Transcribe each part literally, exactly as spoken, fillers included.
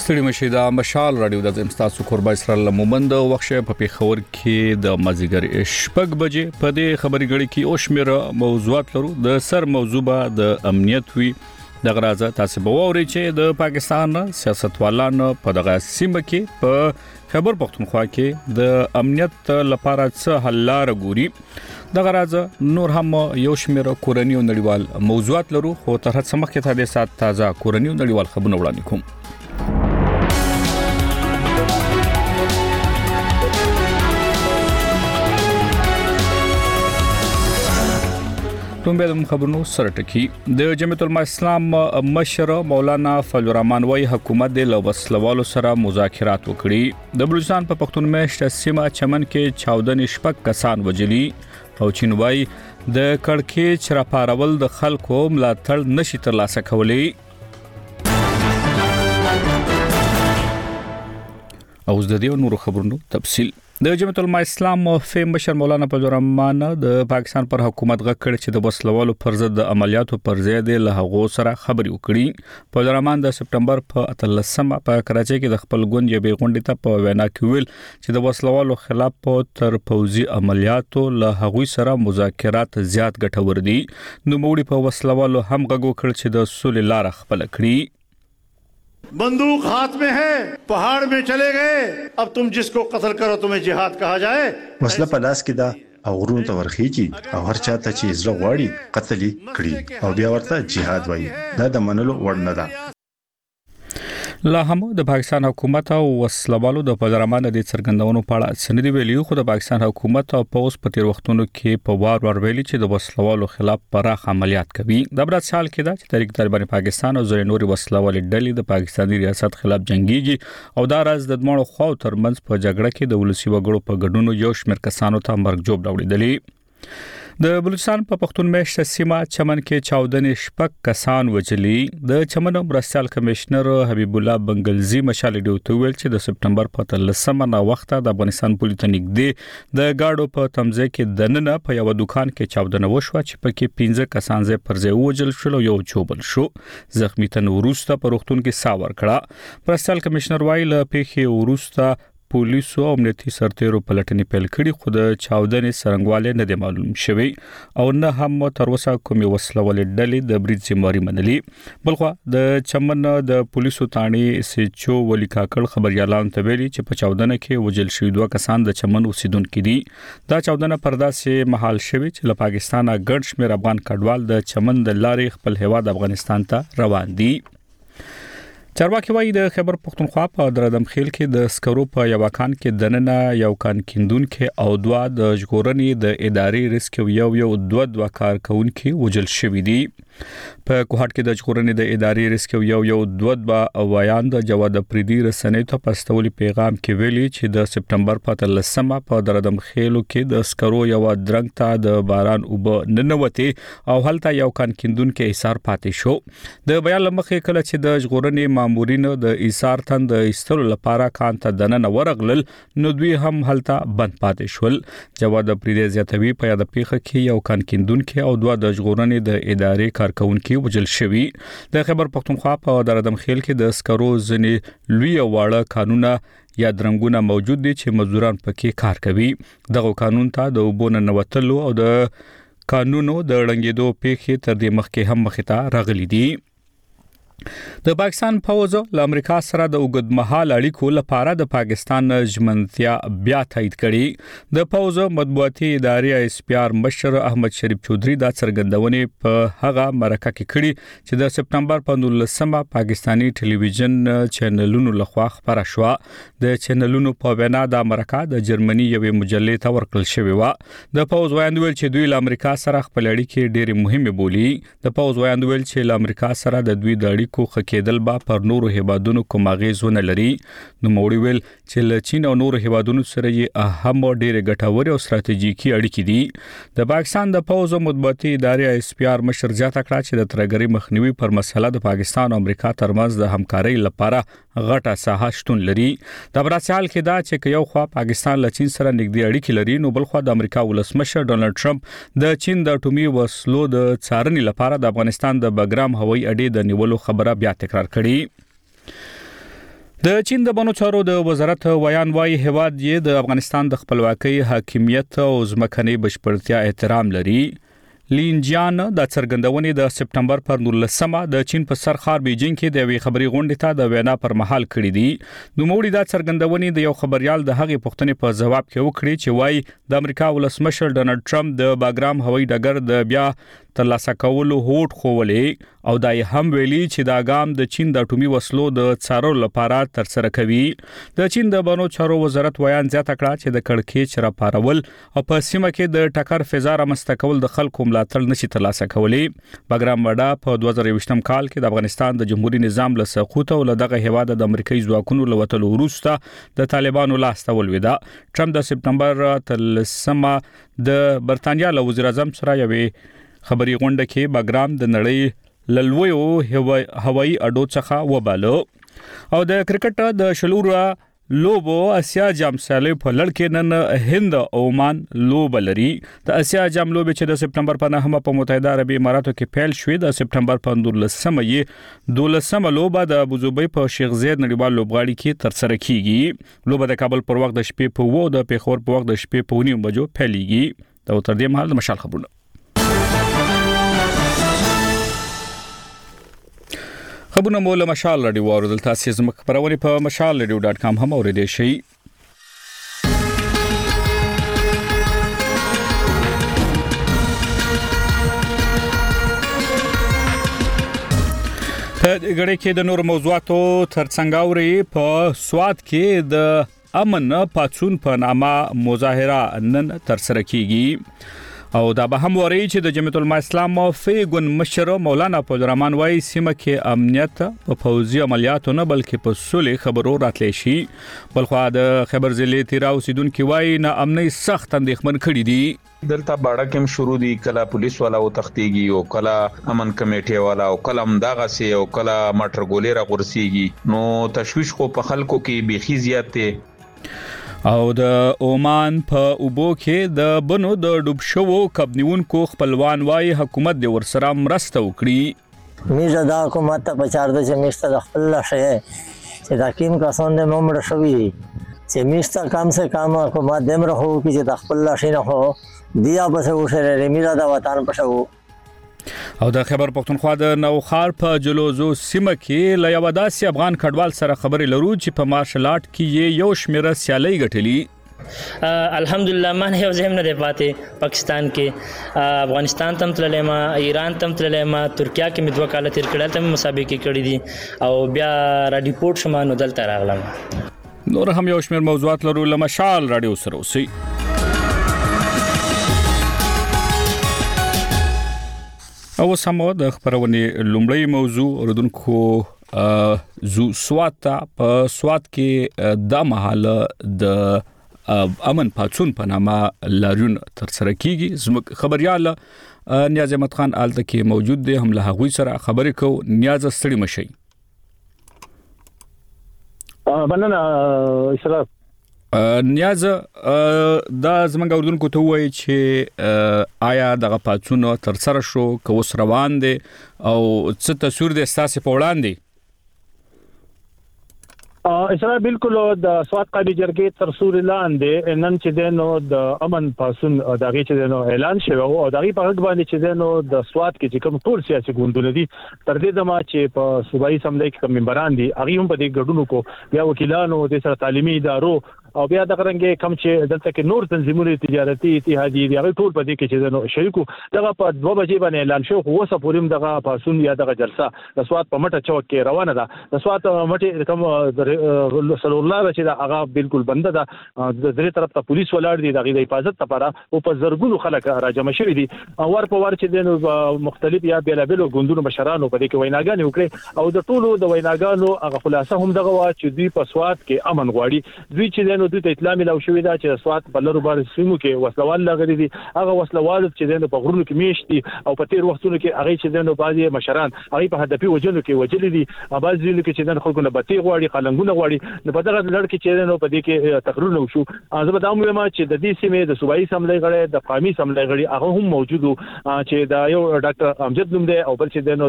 ستړي مشه دا مشال رادیو د امستاسو قربا اسرائیل مومند وخت په پیښور کې د مازیګر شپږ بجې په دې خبري غړي کې او شمېر موضوعات لرو د سر موضوع به د امنیت وی د غرازه تاسو به ووري چې د پاکستان سیاستوالانو په دغه سیمه کې په خبر پختونخوا کې د امنیت لپاره څه حل لار ګوري د غرازه نور هم یو شمېر کورنۍ او نړیوال موضوعات لرو خو تر هڅه مخکې ته د سات تازه کورنۍ او نړیوال خبرونه وړاندې کوم. کوم به خبرونو سره ټکی د جمعیت العلماء اسلام مشر مولانا فضل الرحمن وايي حکومت د لوبسلوالو سره مذاکرات وکړي د بلوچستان په پښتون مېشت سیمه چمن کې چاودن شپږ کسان وجلي او چین وايي د کړکېچ چرپارول د خلکو ملاتړ نشي ترلاسه کولی او د دې نورو خبرونو تفصیل د جمعیت العلماء اسلام فیم مشر مولانا فضل الرحمن د پاکستان پر حکومت غکړ چې د وسلوالو پر ضد د عملیاتو پر ځای د لهغو سره خبري وکړي. فضل الرحمن د سپټمبر په اتلسمه په کراچۍ کې د خپل ګوند یبې غونډې ته په وینا کې ویل چې د وسلوالو خلاف تر پوزي عملیاتو لهغوی سره مذاکرات زیات ګټور دي. نو موړي په وسلوالو هم غږ وکړ چې د صلح لار خپل کړي. बंदूक हाथ में है, पहाड़ में चले गए, अब तुम जिसको कत्ल करो तुम्हें जिहाद कहा जाए. مسله په لاس کې دا او غرونو ته ورخیږي او هر چاته چې زړه غواړي قتل کړي او بیا ورته جهاد وایي دا د منلو وړ نه ده. لا هم د پاکستان حکومت او وسلوالو د پدرمان د څرګندونو په اړه سندې ویلي خو د پاکستان حکومت او پوس په تیر وختونو کې په وار ور ویلي چې د وسلوالو خلاف پراخ عملیات کوي. د برات سال کې دا چې تحریک طالبان پاکستان او ځینې نوري وسلوال ډلې د پاکستاني ریاست خلاف جنگيږي او دا راز د دمړو خو ترمنځ په جګړه کې د ولسی وګړو په ګډونو یو شمېر کسانو ته مرګ جوړ راوړي. د بلوچستان په پښتون مېشت سیمه چمن کې چاودن شپږ کسان وجلي. د چمن مرستيال کمشنر حبیب الله بنگلزی مشال ډیوته ویل چې د سپټمبر په تلسمه نا وخت د افغانستان پولیس نږدې د گاډو په تمځای کې دننه په یو دکان کې چاودنه وشوه چې پکې پنځه کسان زې پرځای وجل شول او یو چوبل شو. زخمی تن ورسته په روغتون کې ساور کړه. مرستيال کمشنر وایي له پیښې ورسته پولیسو او امنیتي سرتیرو پلټنې پیل کړي خو د چاودنې سرنګواله نه دی معلوم شوی او نه هم تر اوسه کومې وسلوالې ډلې د برید ذمہواری منلي. بلخو د چمن د پولیسو تانی سچو ولی کاکړ خبريالان ته ویلي چې په چاودنه کې وجل شوی دوه کسان د چمن اوسیدونکو دي. دا چاودنه پرداسه محل شوی چې له پاکستانه ګڼ شمېر افغان کډوال د چمن د لارې خپل هیواد افغانستان ته روان دي. چارواکي وايي د خبر پختونخوا په درادم خیل کې د سکرو په یو کان کې دننه یو کان کیندون کې او دوا د ژغورنې د ادارې ریسک یو یو دوه دوه کارکونکو وجل شوی دي. په کوهټ کې د ژغورنې د ادارې ریسک یو یو دوه دوه ویان د جواد پریدي رسنۍ ته پستولي پیغام کې ویلي چې د سپټمبر په تلسمه په درادم خیلو کې د سکرو یو درنګ ته د باران وب ننوتي او هلته یو کان کیندون کې ایثار پاتې شو. د بیان لمخې کله چې د ژغورنې مامورین د ایثار تند استلو لپاره کان ته دننه ورغلل نو دوی هم هلته بند پاتې شول. جواد پریدي زیاتوي په یاد پیښه کې یو کان کیندون کې او دوه د ژغورنې د ادارې کارکونکو وجل شوی. د خبر پختونخوا په درادم خیل کې د سکرو ځنې لوی واړه قانونا یا درنګونه موجود دي چې مزدوران پکې کار کوي. دغه قانون ته د وبونه نوتلو او د قانونو د رنګېدو پیښې تر دې مخکې هم مخته راغلي دي. د پاکستان فوج له امریکا سره د اوږدمهال اړیکو لپاره د پاکستان ژمنتیا بیا تایید کړي. د فوج مطبوعاتي ادارې ایس پی آر مشر احمد شریف چودھری دا څرګندونې په هغه مرکه کې کړي چې د سپټمبر په نولسمه پاکستانی ټلویزیون چینلونو لخوا خبره شوه. د چینلونو په وینا د امریکا د جرمني یوې مجلې ته ورکړل شوی و. د فوج وایي چې دوی له امریکا سره خپل اړیکې ډېرې مهمه بولي. د فوج وایي چې له امریکا سره د دوی د کو خکېدل با پر نورو هیوادونو کوم اغیزونه لري. نو موړي ویل چې له چین او نورو هیوادونو سره یې اهم او ډېر ګټور او ستراتیژیکي اړیکې دي. د پاکستان د فوج مطبوعاتي ادارې ایس پی آر مشر زیاته کړه چې د ترګری مخنیوي پر مسله د پاکستان او امریکا ترمنځ د همکارۍ لپاره غټه ساحه شتون لري. د براسال کې دا چې یو خوا پاکستان له چین سره نږدې اړیکې لري نو بل خوا د امریکا ولسمشر ډونالد ټرمپ د چین د اټومي وسلو د څارنې لپاره د افغانستان د بګرام هوایي اډې د نیولو خبره بیا تکرار کړي. د چین د بنو چارو د وزارت ویان وايي هواد یې د افغانستان د خپلواکۍ حاکمیت او ځمکنۍ بشپړتیا احترام لري. لینجیان د څرګندونې د سپټمبر پر نولسمه د چین په سر ښار بیجینګ کې د یوې خبري غونډې ته د وینا پر مهال کړې دي. نوموړي دا څرګندونې د یو خبريال د هغې پوښتنې په جواب کې وکړې چې وايي د امریکا ولسمشر ډونالد ټرمپ د باګرام هوایي ډګر د بیا ترلاسه کولو هوډ خوولې او دا یې هم ویلي چې دا ګام د چین د اټومي وسلو د څارلو لپاره تر سره کوي. د چین د بنو چارو وزارت ویان زیاته کړه چې د کړکېچ راپارول او په سیمه کې د ټکر فضا رامنځته کول د خلکو ملاتړ نشي ترلاسه کولی. باګرام وډا په دوه زره یوویشتم کال کې د افغانستان د جمهوریت نظام له سقوط او له دغه هیواد د امریکایي ځواکونو له وتلو وروسته د طالبانو لاس ته ولوېده. ټرمپ د سپټمبر تلسمه د برتانیا له وزیر اعظم سره یوې خبري غونډه کې باګرام د نړۍ للویو هوایي اډو څخه وباله. او د کرکټ د شلورا لوبو اسیا جام سیالۍ په لړ کې نن هند او عمان لوب لري. د اسیا جام لوبې چې د سپټمبر په نهمه په متحده عربي اماراتو کې پیل شوې د سپټمبر په دولسمه یې دولسمه لوبه د ابوظبي په شیخ زاید نړیوال لوبغاړي کې تر سره کیږي. لوبه د کابل پر وخت د شپې په وو د پیښور په وخت د شپې په نیم بجو پیلېږي. دا تر دې مهال د مشال خبرونه. خبرونه مو له مشال رادیو اوریدل تاسو زموږ خبرونه په مشال رادیو ډاټ کام هم اوریدئ شئ. په غړي کې د نور موضوعاتو ترڅنګ اوري په سواد کې د امن پاتون په نامه مظاهره نن تر سره کیږي. او دا به هم وری چې د جمعیت العلماء اسلام فیګون مشر مولانا فضلرحمن وايي سیمه کې امنیت په فوزي عملیاتو نه بلکې په صلح خبرو راتلی شي. بلخو د خبر ضلع تیرا اوسیدونکو وايي نه امني سخت اندېښمن کړي دي. دلته باړه کوم شروع دي کله پولیس والا او تختيږي او کله امن کمیټه والا او کله امداغه سي او کله مټر ګولې را غورسيږي. نو تشويش خو په خلکو کې بيخي زیات دي. او د عمان په اوبو کې د بنو د ډوب شوو کبنیونکو خپلوان وايي حکومت د ورسره مرسته وکړي. میزه دا حکومت ته پچار د چې میسته د خپل لشه چې دا کیم کسان د نومړ شوی چې میسته کم سے کم حکومت دم رهو چې د خپل لشه نه هو بیا به وشره میزه د وطن پښو. او د خبر پښتونخوا د نوخار په جلوزو سیمه کې له یو داسې افغان کډوال سره خبرې لرو چې په مارشل آرټ کې یو شمیره سیالي ګټلې. الحمدلله من یو زهم نه دی پاتې پاکستان کې افغانستان تم تللم ایران تم تللم ترکیه کې مې دوه کال تیر کړل تم مسابقه کړې دي او بیا را ډیپورت شوم نو دلته راغلم. نور هم یو شمیر موضوعات لرو له مشال رادیو سره اوسئ. او سمو د خبرونې لومړی موضوع اوردونکو زو سوات په سوات کې د محل د امن پاتون په نامه لاریون تر سره کیږي. زموږ خبريال نیاز احمد خان آلته کې موجود دی. هم له هغوی سره خبرې کو. نیاز ستړي مشي. بننه اسراف نیاز دا زمونږ اوردونکو ته وایي چې آیا دغه پاتون تر سره شو که اوس روان دي او څه تصویر دي ستاسو په وړاندې؟ اسرا بالکل د سواد قابي جرګې تر سور لاندې نن چې دنو د امن پاسون دغه چې دنو اعلان شوی او دغه په حق باندې چې دنو د سواد کې چې کوم ټول سیاسي ګوندونه دي تر دې دمه چې په صوبایي سملې کې کوم ممبران دي هغه هم په دې ګډونو کو بیا وکیلانو د سره تعلیمي ادارو او بیا د غرنګ کم چې دلته کې نور تنظیمونه تجارتي اتحادیې دي هغه ټول په دې کې چې دنو شریکو دغه په دوه بجې باندې اعلان شو خو اوسه پوریم دغه پاسون یا دغه جلسه د سواد په مټه چوک کې روانه ده. د سواد مټه کوم صلی الله چې دا هغه بالکل بنده ده. د درې طرف ته پولیس ولاړ دي د حفاظت لپاره او په زرګونو خلک راجمع شوي دي. ور په ور چې دنو مختلف یا بیلابلو ګوندونو مشرانو په دې کې ویناګانې وکړي او د ټولو د ویناګانو هغه خلاصه هم دغه وا چې دوی په سواد کې امن غواړي. دوی چې دنو دوی ته اطلاع ملو شوې ده چې سواد په لرو بار سیمو کې وسلوال لګري دي. هغه وسلوال چې دنو په غرونو کې میشتي او په تیر وختونو کې هغه چې دنو بعضي مشران هغه په هدفي وجلو کې وجلي دي. بعضي لکه چې دنو خلکو نه بتی غواړي قلنګونه غواړي. نو په دغه لړ کې چې دنو په دې کې تقریر وشو. زه به دا وایم چې د دې سیمې د صوبایي سملې غړي د قومي سملې غړي هغه هم موجودو چې دا یو ډاکټر امجد نوم دی او بل چې دنو د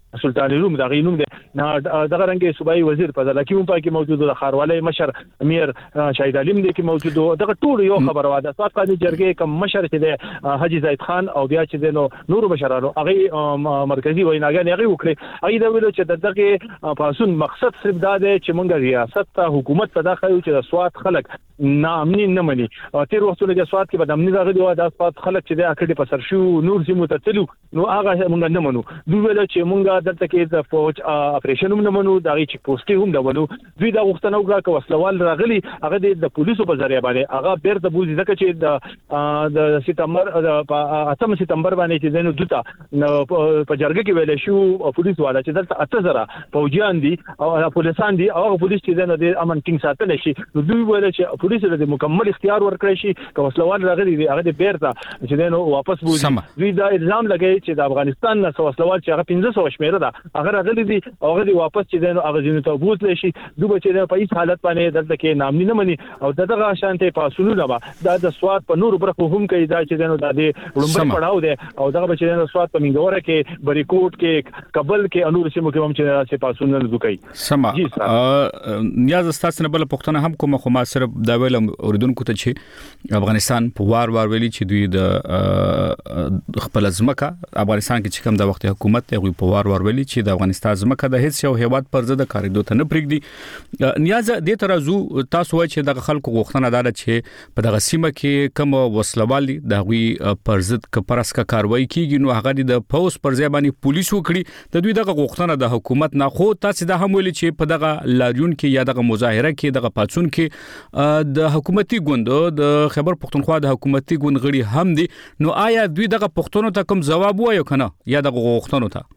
سلطان روم دغه نوم دی دغه رنګ صوبایي وزیر فضل حکیم په کې موجود د خاروالۍ مشر امیر شهید علیم دی کې موجود دغه ټول یو خبره واده سات قانوني جرګې کوم مشر چې دی حاجی زید خان او بیا چې دی نو نور مشرانو هغه مرکزی ویناګان هغه وکړي هغه دا ویلو چې دغه پاسون مقصد صرف دا دی چې موږ ریاست ته حکومت ته داخلو چې د سواد خلک نامني نه مني او تیر وختونه د سواد کې بدامني راغلي و د سواد خلک چې د اکډي په سر شو نور سیمو ته تلو نو هغه موږ نه منو دوی ویل چې موږ دلته کې د فوج اپریشن هم نه منو د چیک پوسټ هم نه منو دوی دا وختونه وکړه چې وسلوال راغلي هغه د پولیسو په ذریعہ باندې هغه بیرته بوزي ځکه چې د د سپتمبر په اتم سپتمبر باندې چې دنه دوتا په جرګه کې ویل شو پولیس والا چې دلته اته زره فوجیان دي او پولیسان دي او پولیس چې دنه د امن ټینګ ساتل شي نو دوی ویل چې پولیس له مکمل اختیار ورکړي شي که وسلوال راغلي دي هغه بیرته چې دنه واپس بوزي دوی دا الزام لګي چې د افغانستان نه وسلوال چې هغه پنځه سوه شمیره ده هغه راغلي دي او هغه واپس چې دنه هغه ځینو ته بوزل شي دوی چې په هیڅ حالت باندې دلته کې نامني نه مني او دغه شانته پاسونو نه دا د سواد په نور برخو هم کوي دا چې دنه د لومبر پړاو ده او دغه چې دنه سواد په منګوره کې بریکوټ کې کابل کې انور سیمو کې هم چې چې پاسونو نه دوکي سما نیاز استاسنه بل پښتنه هم کوم خو ما صرف دا ویل اوریدونکو ته چې افغانستان په وار وار ویلي چې دوی د خپل ځمکه افغانستان کې چې کوم د وخت حکومت دی په وار وار ویلي چې د افغانستان ځمکه د هیڅ یو هیواد پر ضد کاریدو ته نه پرېږدي نیاز دې ترازو تاسو وایي چې د خلکو غوښتنه ده چې په دغه سیمه کې کوم وسلوالي د غوي پر ضد کپرسکه کاروایی کیږي نو هغه د پوس پر ځای باندې پولیس وکړي د دوی دغه غوښتنه د حکومت نه خو تاسو دا هم ویلي چې په دغه لاریون کې یا دغه مظاهره کې دغه پاتون کې د حکومتي ګوند د خیبر پختونخوا د حکومتي ګوند غړي هم دي نو آیا دوی دغه پښتنو ته کوم جواب وایو کنه یا دغه غوښتنو ته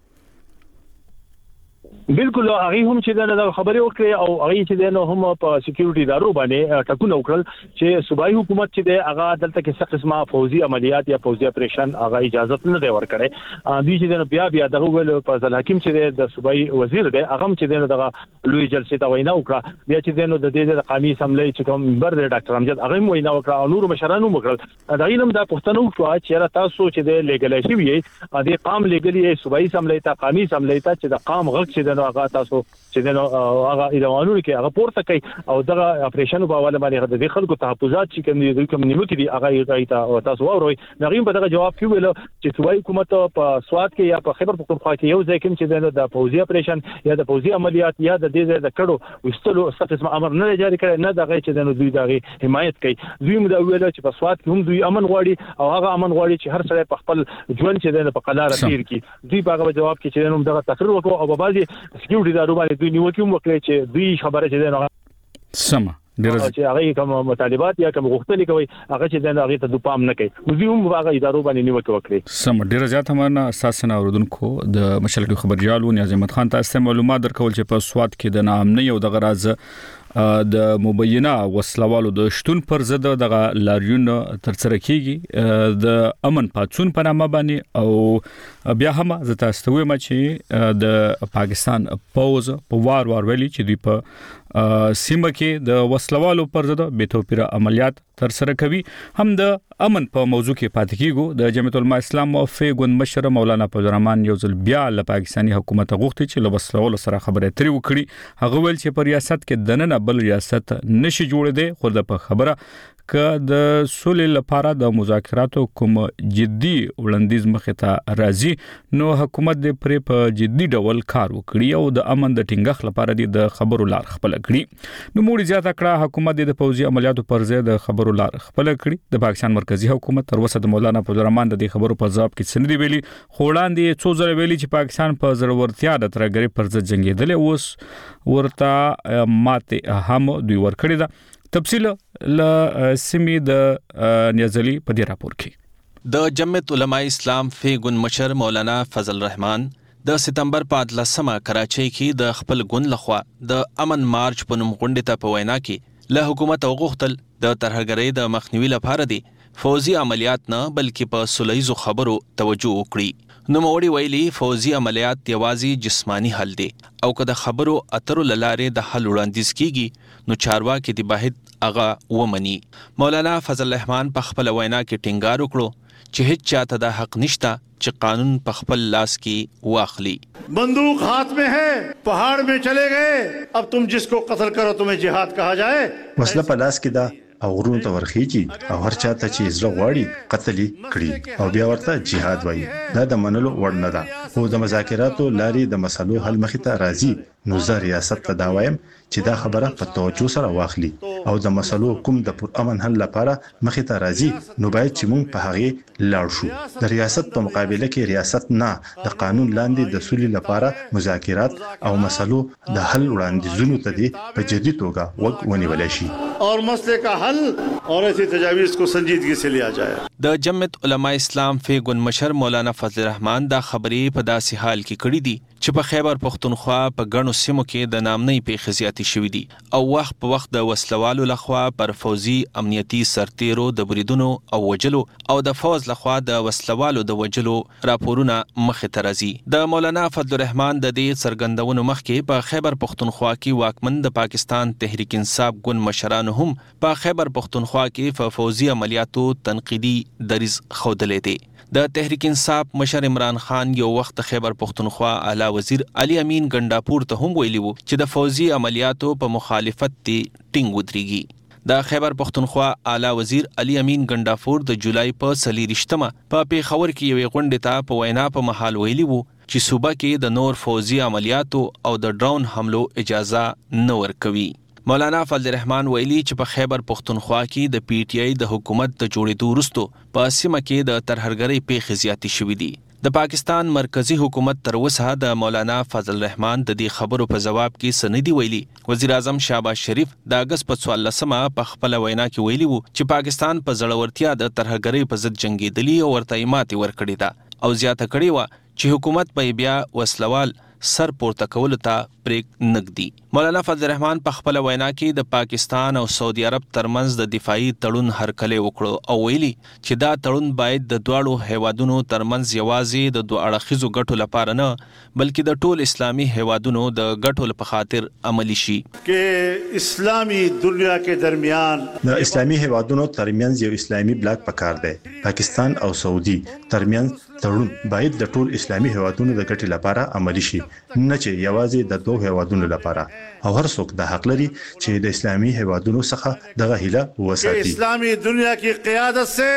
بالکل هغه هم چې دا خبرې وکړي او هغه چې دا هم په سکیورټي ادارو باندې ټکونه وکړل چې صوبایي حکومت چې دا هغه دلته کې څه قسمه فوزي عملیات یا فوزي اپریشن هغه اجازه نه دی ورکړي دوی چې دا بیا بیا دغه ویل فضل حکیم چې د صوبایي وزیر دی هغه چې دا دغه لوی جلسې ته وینا وکړه بیا چې دا د دې د قومي اسمبلی چې کوم منبر دی ډاکټر امجد هغه وینا وکړه او نور مشرانو وکړل دا علم د پښتنو شو چې تاسو چې د لیګل شي وي د قام لیګلی صوبایي اسمبلی ته قومي اسمبلی ته چې د قام غږ چې هغه تاسو چې نو هغه ادوانو کې هغه پورته کوي او دغه اپریشن په حواله باندې د خلکو تحفظات چې کوم دي کوم نیمه کې دي هغه ایته تاسو وروي نغیم په دغه جواب کې ویل چې صوبایي حکومت په سواد کې یا په خیبر پختونخوا کې یو ځای کې چې د فوزي اپریشن یا د فوزي عملیات یا د دې د کډو وستلو ستاسو امر نه جاری کړي نه دغه چې د دوی دغه حمایت کوي دوی مو ویل چې په سواد کې هم دوی امن غواړي او هغه امن غواړي چې هر سړی په خپل ژوند چې د په قلار تیر کی دوی په هغه جواب کې چې نو دغه تقریر وکړو او په بازي سکیورټي ادارو باندې دوی نیوکه وکړي چې دوی خبره چې نه سم ډیر چې هغه کوم مطالبات یا کوم غوښتنې کوي هغه چې د هغه ته د پام نه کوي دوی هم هغه ادارو باندې نیوکه وکړي سم ډیر زیات همنا اساسا اوردونکو د مشرک خبريالو نیاز احمد خان تاسو معلومات درکول چې په سواد کې د نامنۍ او د غراز د مبینه وسلوالو د شتون پر ضد دغه لاریون ترڅره کیږي د امن پاتون په نامه باندې او بیا هم زه تاسو ته وایم چې د پاکستان پوز په وار وار ویلي چې دوی په سیمه کې د وسلوالو پر ضد بے توپیره عملیات ترڅره کوي هم د امن په موضوع کې پاتې کیږي د جمعیت العلماء اسلام موافق ګوند مشر مولانا فضل الرحمن یو ځل بیا له پاکستاني حکومت غوښتي چې له وسلوالو سره خبرې اترې وکړي هغه ویل چې په ریاست کې دننه بل ریاست نشي جوړ دی خو د په خبره ک د سولې لپاره د مذاکراتو کوم جدي وړاندیز مخه ته راځي نو حکومت دې پرې په جدي ډول کار وکړي او د امن د ټینګښ لپاره د خبرو لار خپل کړي نو موږ زیاته کړه حکومت د فوزي عملیاتو پر ځای د خبرو لار خپل کړي د پاکستان مرکزی حکومت تر اوسه د مولانا فضل الرحمن د خبرو په ځواب کې سندې ویلي خوړاندې څو ځله ویلي چې پاکستان په ضرورتیا د ترګری پر ضد جنگیدل اوس ورته ماته هم دوی ورکړي دا تفصیل ل سیمې د نیازلی په دې راپور کې د جمعیت علماء اسلام فیګون مشر مولانا فضل الرحمن د سپتمبر په اتلسمه کراچۍ کې د خپل ګوند لخوا د امن مارچ په نوم غونډې ته په وینا کې له حکومت غوښتل د ترهګرۍ د مخنیوي لپاره دی فوزي عملیات نه بلکې په سولهیزو خبرو توجه وکړي نو موري ویلي فوزي عملیات یوازې جسمانی حل دی او که د خبرو اترو لاره د حل وړاندیز کیږي نو چارواکي دی باید هغه ومني مولانا فضل الرحمن په خپل وینا کې ټینګار وکړو چې هیڅ چاته دا حق نشته چې قانون په خپل لاس کې واخلي. बंदूक हाथ में है, पहाड़ में चले गए, अब तुम जिसको कत्ल करो तुम्हें जिहाद कहा जाए. وسله په لاس کې ده او غرونو ته ورخیږي او هر چاته چې زړه غواړي قتل کړي او بیا ورته جهاد وایي. دا د منلو وړ نه ده. خو د مذاکراتو لارې د مسلو حل مخې ته راځي نو زه ریاست ته دا وایم چې دا خبره په توجه سره واخلي او د مسلو کوم د پر امن حل لپاره مخې ته راځي نو باید چې موږ په هغه لاړ شو. د ریاست په مقابله کې ریاست نه د قانون لاندې د سولې لپاره مذاکرات او مسلو د حل وړاندیزونو ته دي په جدي توګه وګ ونیول شي और मसले का हल और ऐसी तजावीज़ को संजीदगी से लिया जाए. د جمعیت علماء اسلام فیګون مشر مولانا فضل الرحمن دا خبرې په داسې حال کې کړې دي چې په خیبر پختونخوا په ګڼو سیمو کې د نامنۍ پیښې زیاتې شوې دي او وخت په وخت د وسلوالو لخوا پر فوزي امنیتي سرتیرو د بریدونو او وجلو او د فوز لخوا د وسلوالو د وجلو راپورونه مخې ته راځي. د مولانا فضل الرحمن د دې څرګندونو مخکې په خیبر پختونخوا کې واکمن د پاکستان تحریک انصاف ګوند مشرانو هم په خیبر پختونخوا کې په فوزي عملیاتو تنقیدي دریځ ښودلی دی. د تحریک انصاف مشر عمران خان یو وخت خیبر پختونخوا اعلی وزیر علي امین ګنډاپور ته هم ویلي وو چې د فوزي عملیاتو په مخالفت دی ټینګ ودرېږي. د خیبر پختونخوا اعلی وزیر علي امین ګنډاپور د جولای په څلېرویشتمه په پیښور کې یوې غونډې ته په وینا په مهال ویلي وو چې صوبه کې د نور فوزي عملیاتو او د ډرون حملو اجازه نه ورکوي. مولانا فضل الرحمن ویلي چې په خیبر پختونخوا کې د پی ټی آی د حکومت د جوړېدو وروسته په سیمه کې د ترهګرۍ پیښې زیاتې شوې دي. د پاکستان مرکزی حکومت تر اوسه د مولانا فضل الرحمن د دې خبرو په جواب کې سندي ویلي. وزیر اعظم شهباز شریف د اگست په څوارلسمه په خپل وینا کې ویلي وو چې پاکستان په زړورتیا د ترهګرۍ په ضد جنگېدلی او ورته ماتې ورکړې ده او زیاته کړې وه چې حکومت به بیا وسلوال سر پورته کولو ته پرېږ نږدي. مولانا فضل الرحمن په خپل وینا کې د پاکستان او سعودي عرب ترمنځ د دفاعي تړون هرکلی وکړو او ویلي چې دا تړون باید د دواړو هیوادونو ترمنځ یوازې د دوه اړخیزو ګټو لپاره نه بلکې د ټول اسلامي هیوادونو د ګټو په خاطر عملی شي. کې اسلامي دنیا کې درمیان د اسلامي هیوادونو ترمنځ یو اسلامي بلاک پکار دی. پاکستان او سعودي ترمنځ تړون باید د ټول اسلامي هیوادونو د ګټې لپاره عملی شي نه چې یوازې د دوه هیوادونو لپاره او هر څوک د حق لري چې د اسلامي هیوادونو څخه دغه هیله وساتي. اسلامي دنیا کی قیادت سے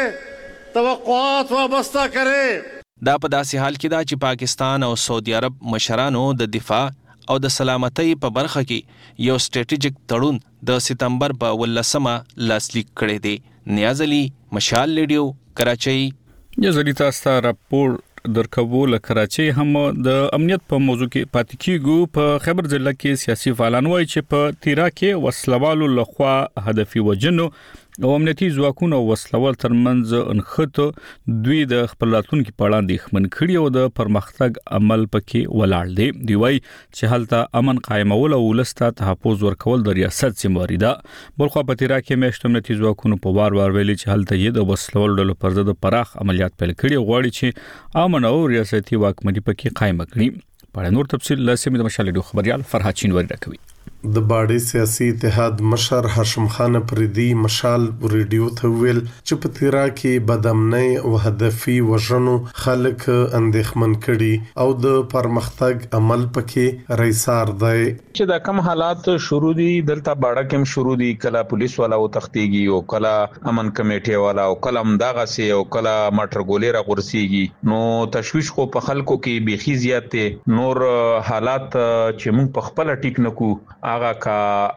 توقعات وابستہ کرے. دا په داسې حال کې دا چې پاکستان او سعودي عرب مشرانو د دفاع او د سلامتۍ په برخه کې یو سټریټیجیک تړون د سپتمبر په ولسمه لاسلیک کړی دی. نیاز علي، مشال ریډیو، کراچۍ. یزدی تاسو ته راپور درکوو له کراچۍ هم د امنیت په موضوع کې پاتې کیږو. په خیبر ضلع کې سیاسي فعالان وایي چې په تیرا کې وسلوالو لخوا هدفي وجنو او امنیتي ځواکونو او وسلوال ترمنځ انخته دوی د خپل راتلونکي په اړه اندېښمن کړي او د پرمختګ عمل پکې ولاړ دی. دی وایي چې هلته امن قائمول او ولسته تحفظ ورکول د ریاست ذمہواری ده. بلخو په تیرا کې مېشت امنیتي ځواکونو په وار وار ویلي چې هلته یې د وسلوال ډلو پر ضد پراخ عملیات پیل کړي او غواړي چې امن او ریاستي واکمني پکې قائم کړي. په نور تفصیل لاسمه د مشال خبريال فرحات چینوری راکوي. د باډي سیاسي اتحاد مشر هاشم خان پردي مشال ریډیو ته ویل چې په تیرا کې بدامنۍ او هدفي وژنو خلک اندېښمن کړي او د پرمختګ عمل پکې رئیسار دی. چې دا کم حالات شروع دي دلته باډه کې شروع دي کله پولیس والا او تختيږي او کله امن کمیټي والا او کله مداغه سي او کله ماټر ګولې را غورسيږي نو تشويش خو په خلکو کې بيخي زیاتې نور حالات چې موږ په خپل ټیک نکو هغه کا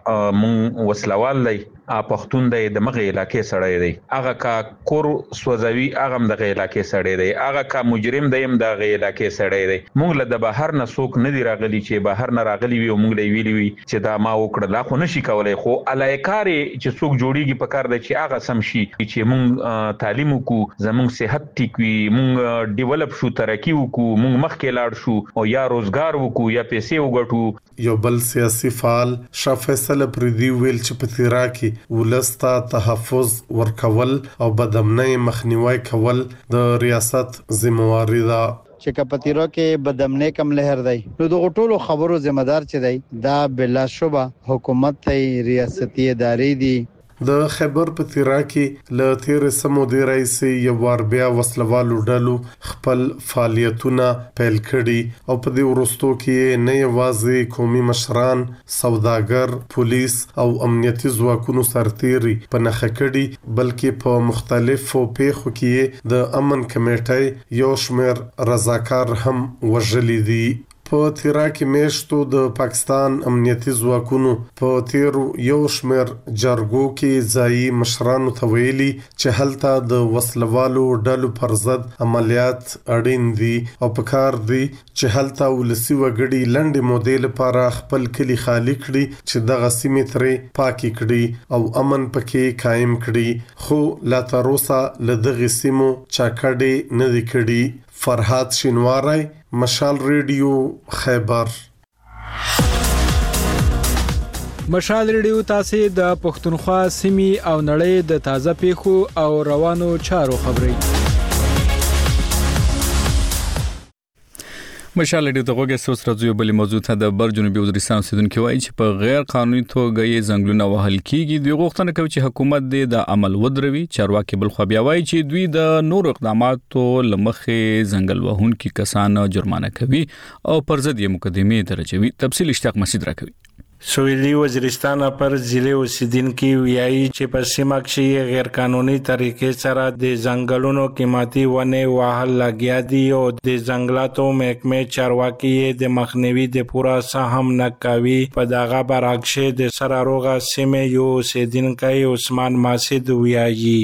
مون وسلوال دی ا پختون دی د مغه علاقې سړی دی هغه کا کور سوځوي هغه د غې علاقې سړی دی هغه کا مجرم دی د غې علاقې سړی دی مونږ له د بهر نه سوق نه دی راغلی چې بهر نه راغلی وي مونږ له ویلی وي چې دا ما وکړه لا خو نشي کولای خو الایکاري چې سوق جوړیږي په کار دی چې هغه سم شي چې مونږ تعلیم وکړو زمونږ صحت ټیک وي مونږ ډیولپ شو ترقی وکړو مونږ مخکې لاړ شو او یا روزګار وکړو یا پیسې وګټو. یو بل سیاسي فعال شاه فیصل پردي ویل چې په تیرا کې ولستا تحفظ ورکول او بدامنۍ مخنیوي کول د ریاست ذمہواری ده. چې کپتیرو کې بدامنۍ کم لهر دی نو د ټولو خبرو ذمہ دار چې دی دا بلا شبه حکومت ته ریاستي ادارې دي د خیبر په تیرا کې ل تیر سمو دی رئیس یو وار بیا وسلوالو ډلو خپل فعالیتونه پیل کړي او په دې ورستو کې نه یوازې قومي مشران، سوداګر، پولیس او امنیتي ځواکونو سرتيري په نخښه کړي بلکې په مختلفو پیښو کې د امن کمیټې یو شمېر رضاکار هم وژلي دي. په تیرا کې میشتو د پاکستان امنیتي ځواکونو په تیر یو شمېر جرګو کې ځایي مشرانو ته ویلي چې هلته د وسلوالو ډلو پر ضد عملیات اړین دي او پکار دي چې هلته ولسي وګړي لنډې مودې لپاره خپل کلی خالی کړي چې دغه سیمې ترې پاکي کړي او امن پکې قائم کړي، خو لا تر اوسه له دغه سیمو چاکړې نه دي کړي. فرهاد شینواری، مشال ریډیو، خیبر. مشال ریډیو تاسو د پښتونخوا سیمې او نړۍ د تازه پیښو او روانو چارو خبري. مشال ډیو دغه سوس راځي بلې موضوع ته د بر جنوبي وزیرستان اوسیدونکو وایي چې په غیر قانوني توګه یې ځنګلونه وهل کیږي. دوی غوښتنه کوي چې حکومت دې د عمل ودروي. چارواکي بل خو بیا وایي چې دوی د نور اقداماتو لمخې ځنګل وهونکي کسان جرمانه کوي او پر ضد یې مقدمه درجوي. تفصیل اشتاق مسعود راکوي. سویلي وزیرستان پر ضلع اوسیدونکو ویایي چې په سیمه کې غیر قانوني طریقې سره د ځنګلونو قیمتي ونه وهل لګیا دي او د ځنګلاتو محکمې چارواکي د مخنیوي د پوره سهم نه کوي. په دغه برعکس د سراروغه سیمه یو اوسیدونکو عثمان ماسد ویایي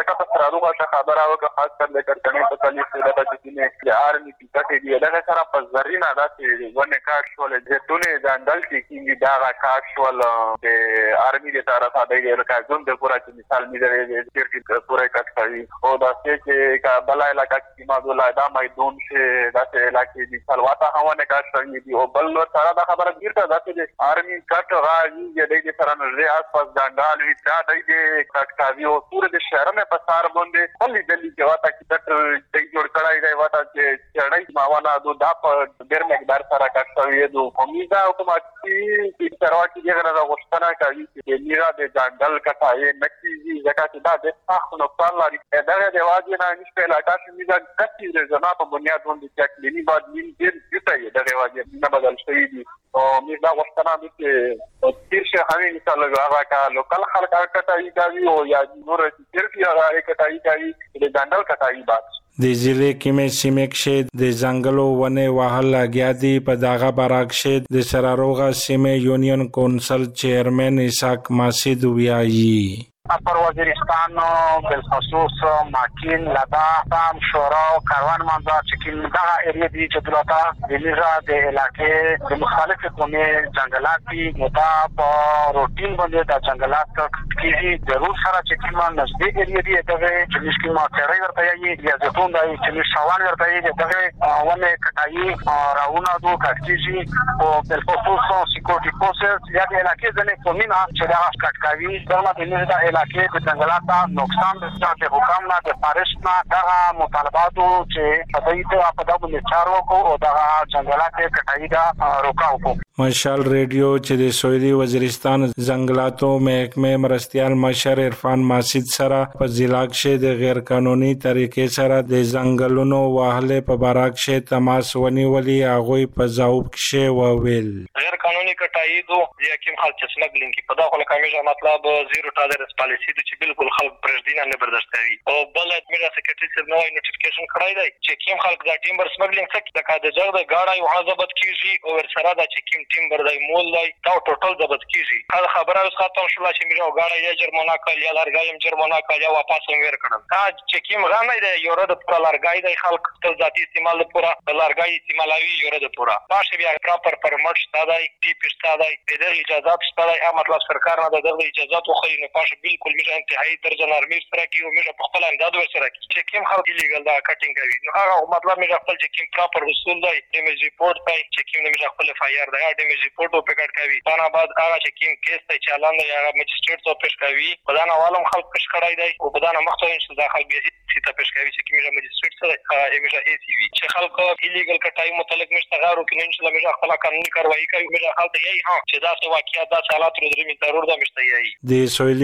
خبر او که خاص کر لیکر کنه په کلی سره د چې د آرمي پټې دی دا سره په زرینا داسې ونه کار شول د ټونه ځندل چې دا کار شول د آرمي د طرفه د راځون د پورا چې مثال می درې د چې پورا کټ کوي او دا چې کا بل علاقہ کې ما دولا دا میدون چې داسې علاقې دي سلواته هونه کار کوي دی او بل سره دا خبره ګرځي دا چې آرمي کټ راځي د سره نه آس پاس ځندال وي دا د کټ کوي او پورا د شهر نه په سار باندې خلی دلی کې واته چې د جوړ کړای دی واته چې چړای ماوانا دو دا په ډېر مقدار سره کټوي دو کومیزا اتوماتیکي چې ترواکي دغه غوښتنه کوي چې میرا د ځنګل کټای نکېږي ځکه چې دا د تاسو نقصان لري دا د واجب نه نشته علاقه چې میرا کټي د زما په بنیاد باندې چې کلینی بعد مين ډېر ډېر د واجب نه بدل شوی دي او میرا غوښتنه دي چې تیر شه همي مثال هغه کا لوکل خلک کټای کوي او یا نور چې هغه کټای کوي د ځنګل کټای بعد د ضلع کې سیمه کې د ځنګلو ونه وهل لګیا دي. په دغه برعکس د سراروغه سیمه یونین کونسل چیرمن اسحاق ماسد ویایي اپر وزیرستان بالخصوص ماکین لدا تام شورا او کاروان منځ چې دا ایریا دي چې دلته د لیزا د علاقې د مختلفو قومي ځنګلات دي دا په روټین باندې د ځنګلات کې ضرور سره چې کومه نږدې ایریا دي دغه چې مشکل ما تیرې ورته یي یا زتون دی چې شوال ورته یي دغه ونه کټایي راونه دو کټکیږي او بالخصوص سکیورټي فورسز یا د علاقې ځنه قومي نه چې دا کټکاوي دغه د لیزا علاقې د ځنګلاتو نقصان د حکومت نه د فارست نه دغه مطالباتو چې په دې ته په دغه نچارو کو او دغه ځنګلاتو کټای دا روکاو کو. مشال ریډیو چې د سویلي وزیرستان ځنګلاتو محکمې مرستيال مشر عرفان ماسد سره په ضلع کې د غیر قانوني طریقې سره د ځنګلونو واهله په برعکس تماس ونیولي هغه په ځواب کې وویل غیر قانوني کټای دو یا کوم خلک چې سنګلینګ په دغه لکه مطلب زیرو ټالرنس پالیسی د چې بالکل خلک پرېږدي نه برداشت کوي او بل ادمیر سیکریټری سره نوې نوټیفیکیشن کړای دی چې کوم خلک دا ټیمبر سمګلینګ څخه د کاده ځای د گاډي او ضبط کیږي او ورسره دا چې کوم ټیمبر دی مول دی دا ټوټل ضبط کیږي دا خبره اوس ختم شوه چې میرو گاډي یا جرمانه کړي یا لارګایم جرمانه کړي یا واپس ور کړل دا چې کوم غانې دی یو رد پر لارګای دی خلک خپل ذاتی استعمال لپاره لارګای استعمالوي یو رد پورا باشه بیا پراپر پرمټ شته دی ټی پی شته دی د اجازه شته دی مطلب سرکار نه د اجازه خو خو نه پاشه بالکل میشه انتهایی درجه نرمي سره کیو میشه په خپل انداز ور سره چې کوم خلک لیګل دا کټینګ کوي نو هغه مطلب میشه خپل چې کوم پراپر رسول دی ډیمیج ریپورت پای چې کوم میشه خپل اف آی آر دا ډیمیج ریپورت او پکټ کوي دا بعد هغه چې کوم کیس ته چالان دی هغه مجستریټ ته پیش کوي په دا عوالم خلک پیش کړای دی او په دا مخته چې دا خلک به ته پیش کوي چې کوم مجستریټ سره هغه میشه ای سی وی چې خلک ایلیګل کټای متعلق مشته غارو کې ان شاء الله میشه خپل قانوني کاروایی کوي میشه خلک یې ها چې دا څه واقعیت دا حالات درې می ضرور دا مشته یي د سویلي وزیر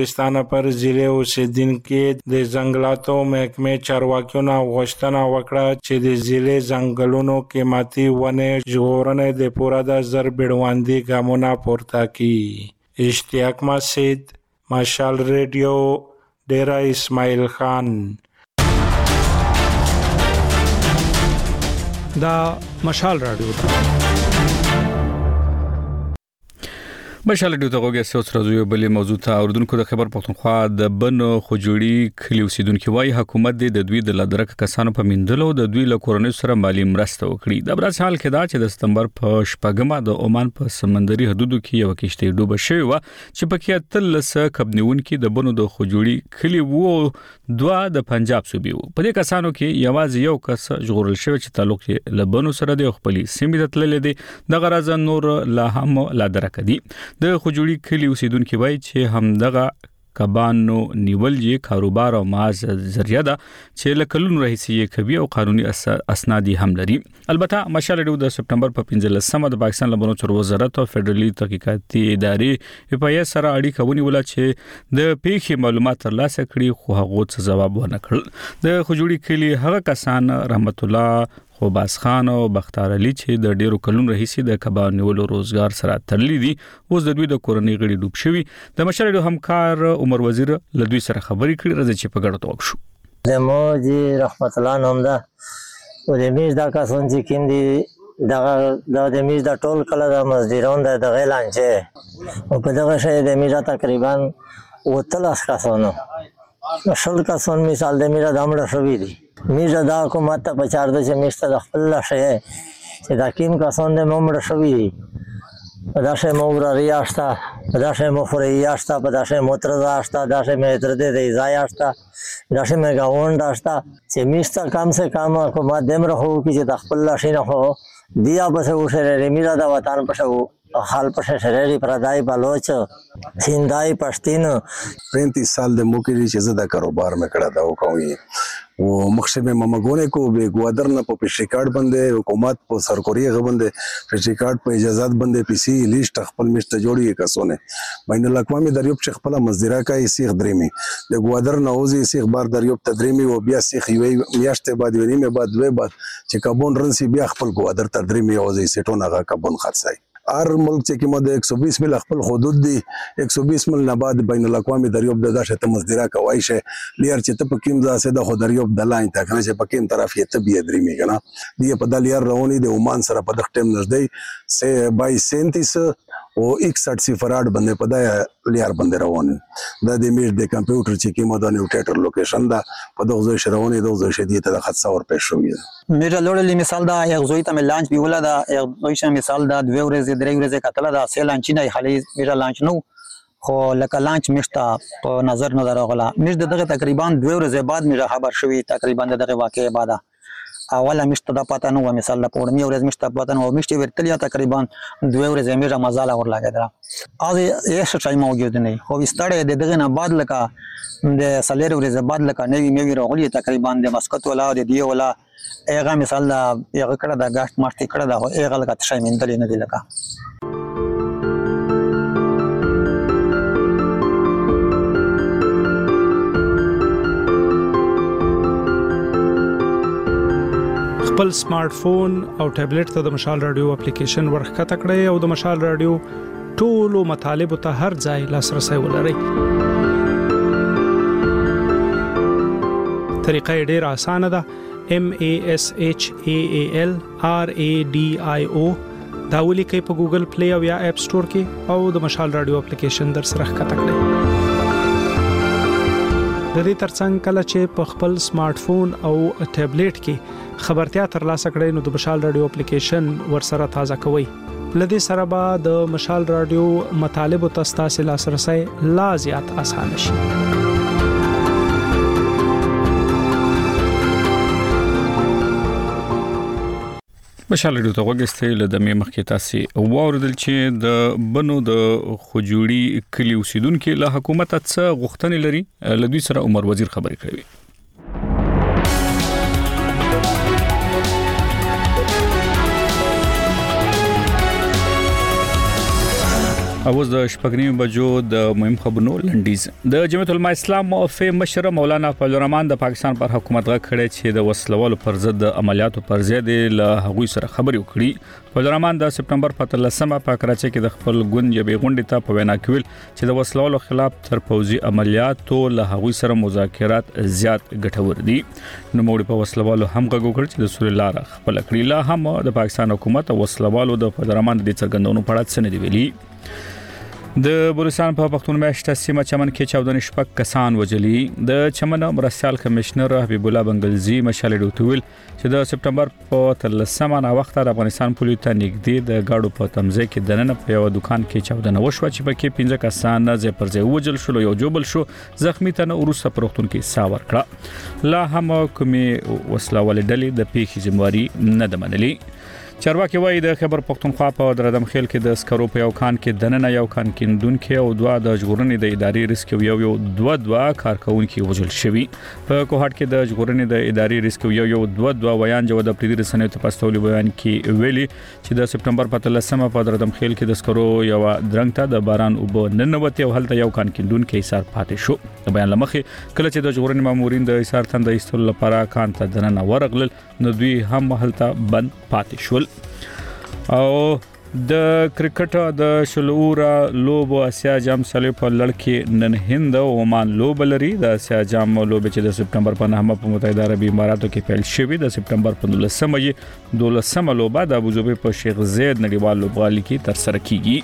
وزیرستان پر ضلع اوسیدونکو د ځنګلاتو محکمې چارواکیانو غوښتنه وکړه چې د ضلع ځنګلونو قیمتي ونه ژغورنې د پوره د زر بیړوندي ګامونه پورته کړي. اشتیاق مسجد، مشال ریډیو، ډیرا اسماعیل خان. دا مشال رادیو ده. مشال رادیو ته غوږی سوچ راځو یو بلې موضوع ته اوردونکو د خبر پښتونخوا د بنو خجوړي کلی اوسیدونکو وايي حکومت د دوی د لادرک کسانو په میندلو د دوی له کورنۍ سره مالی مرسته وکړي. د برس حال کې دا چې د سپتمبر په شپږمه د عمان په سمندري حدودو کې یو کشته ډوبه شوې و چې پکې تلس کبنیونکو د بنو د خجوړي کلی وو دوا د پنجاب صوبې وو. په دې کسانو کې یوازې یو کس ژغورل شوی چې تعلق یې له بنو سره د خپل سیمې ته تللی دی. د غرض نور لا هم لادرک دي. د خجوړي کلی اوسیدونکو وایي چې همدغه کبانو نیول یې کاروبار او ماز ذریعہ ده چې لکلون رئیسي کوي او قانوني اسناد هم لري. البته مشال ډو د سپتمبر په پنځلسمه د پاکستان لبنو چارو وزارت او فدرالي تحقیقاتي ادارې په یې سره اړیکه ونیوله چې د پیښې معلومات ترلاسه کړي خو هغه څه جواب ونه کړل. د خجوړي کلی هغه کسان رحمت الله خوباس خان او بختار علي چې د ډیرو کلونو راهیسې د کبان نیولو روزګار سره تړلي دي اوس د دوی د کورنۍ غړي ډوب شوي. د مشر همکار عمر وزیر له دوی سره خبرې کړې راځي چې په ګډه توګه شو. د موجي رحمت الله نوم ده او د میز دا کسان چې کیم دي دغه د میز د ټول کله د مزدوران د دغه لانجه او په دغه شی د میز تقریبا وتلس کسانو شل کسان مثال د میز د امړه شوی دي. میز دا حکومت ته پچار د چې میسته د خپل شی چې دا کیم کسان د ممړه شوی دي په دا شی موراري آشتا په دا شی مفري آشتا په دا شی مترزا آشتا دا شی متر دې دی ځای آشتا دا شی مګاوند آشتا چې میسته کم سے کم حکومت دم رهو چې د خپل شی نه هو دیا بس وشره میرا د وطن پښو حال پښه شریری پردای بلوچ سیندای پښتین پینتیس سال د موکری چې زدا کاروبار مې کړه دا وکوي او مخشه مې ممګونه کو به ګوادر نه په پیشي کارت باندې حکومت په سرکوري غوندې پیشي کارت په اجازهات باندې پیسي لیست خپل مشته جوړي کسونه بین الاقوامي دریوب چې خپل مزدورا کوي سیخ درېمي د ګوادر نه اوزي سیخ بار دریوب تدریمي او بیا سیخ وي میاشته بعد ونی مې بعد وې بعد چې کابون رنسي بیا خپل ګوادر تدریمي اوزي سټونه غا کابون خاصای هر ملک چې کومه د ایک سو بیس مل خپل حدود دي ایک سو بیس مل نه بعد بین الاقوامي دریوب د داشه ته مزدورا کوي شه لیر چې ته په کیم ځاسه د خو دریوب د لاین تا کنه چې په کیم طرف یې ته بیا درېمي کنه دی په دال یار رواني د عمان سره په دغه ټیم نږدې سه بایس سینتیس او اکسठ صفرات باندې په دای لیر باندې روان د دې میش د کمپیوټر چې کومه د نیوټیټر لوکیشن دا په دغه ځای شرواني دغه ځای شدي ته خاصه ور پېښ شوې میرا لوړلې مثال دا یو ځای ته لانچ بیولا دا یو ځای مثال دا دوه ورځې درې ورځې کتل دا سه لانچ نه خالي میرا لانچ نو خو لکه لانچ مشتا په نظر نظر غلا مش دغه تقریبا دوه ورځې بعد میرا خبر شوې تقریبا دغه واقعې بعد اوله مشته د پاتانو و مثال د پورمي ورځ مشته پاتانو او مشته ورتلیا تقریبا دوه ورځې میرا مزاله ور لګیدل از یې څه موجود نه خو وستړې د دغه نه بعد لکه د سالیر ورځې بعد لکه نوی میوي راغلی تقریبا د مسقط ولا د دی ولا ایغه مثال دا یو کړه د غاښ ماشتي کړه دا ایغه لکه تشای مندل نه دی لکه خپل سمارټ فون او ټابلیټ ته د مشال رادیو اپلیکیشن ورخته کړئ او د مشال رادیو ټولو مطالب ته هر ځای لاسرسي ولرئ. طریقه ډېره اسانه ده. M A S H A A L R A D I O دا ولیکئ په ګوګل پلی او یا اپ سٹور کې او د مشال رادیو اپلیکیشن در سره ښکته کړئ. د دې ترڅنګ کله چې په خپل سمارټ فون او ټابلیټ کې خبرتیا ترلاسه کړئ نو د مشال رادیو اپلیکیشن ورسره تازه کوئ. لدې سره به د مشال رادیو مطالب او تاسو لاسرسي لا زیات اسانه شي. مشال رادیو ته وګورئ له د مخکې تاسو واوردل چې د بنو د خجوړي کلی اوسیدونکو له حکومت څخه غوښتنې لري. له دوی سره عمر وزیر خبرې کوي. اوس د شپږنیو بجو د مهم خبرونو لنډیز. د جمعیت العلماء اسلام موفي مشر مولانا فضل الرحمن د پاکستان پر حکومت غږ کړی چې د وسلوالو پر ضد د عملیاتو پر ضد له هغوی سره خبرې وکړي. فضل الرحمن د سپټمبر په اتلسمه په کراچۍ کې د خپل ګوند یوې غونډې ته په وینا کې ویل چې د وسلوالو خلاف تر پوځي عملیاتو له هغوی سره مذاکرات زیات ګټور دي. نو موږ په وسلوالو هم غږ وکړ چې د سولې لار خپل کړی. لا هم د پاکستان حکومت او وسلوالو د فضل الرحمن د څرګندونو په اړه څه نه دی ویلي. د بلوچستان په پښتون میاشت سیمه چمن کې چودن شپږ کسان وجلي. د چمن مرستيال کمشنر حبیب الله بنگلزی مشال ډوتویل چې د سپټمبر په تلسمه نا وخت د افغانستان پولیس ته نږدې د گاډو په تمځای کې دننه په یو دکان کې چودن وشو چې پکې پنځه کسان زې پر ځای وجل شول. یو جوبل شو زخمی ته ورسره پروختون کې ساور کړه. لا هم کومي وسلوال ډلې د پیښې ذمہواری نه د منلي. چارواکي وایي د خبر پښتونخوا په دردم خیل کې د سکرو په یو کان کې دننه یو کان کې دون کې او دوا د ژغورنې د ادارې ریسکیو یو یو دوا دوا کارکونکو وژل شوی. په کوهاټ کې د ژغورنې د ادارې ریسکیو یو یو دوا دوا ویان جو د پریدي رسنۍ ته پاستولي بیان کې ویلي چې د سپټمبر په تلسمه په دردم خیل کې د سکرو یو درنګ ته د باران او ننوتی او هلته یو کان کې دون کې ایثار پاتې شو. د بیان لمخې کله چې د ژغورنې مامورین د ایثار تند ایستلو لپاره کان ته دننه ورغلل نو دوی هم هلته بند پاتې شول. او د کرکټ د شلور لوب اسیا جام سالي په لړ نن هند او عمان لوب لري. د اسیا جام لوب چې د سپټمبر په نهمه په متحده عربي اماراتو کې پیل شوی. د سپټمبر په دولسمه یې دولسمه لوب د ابوظبي په شیخ زاید نړیوال لوبغالي کې تر سره کیږي.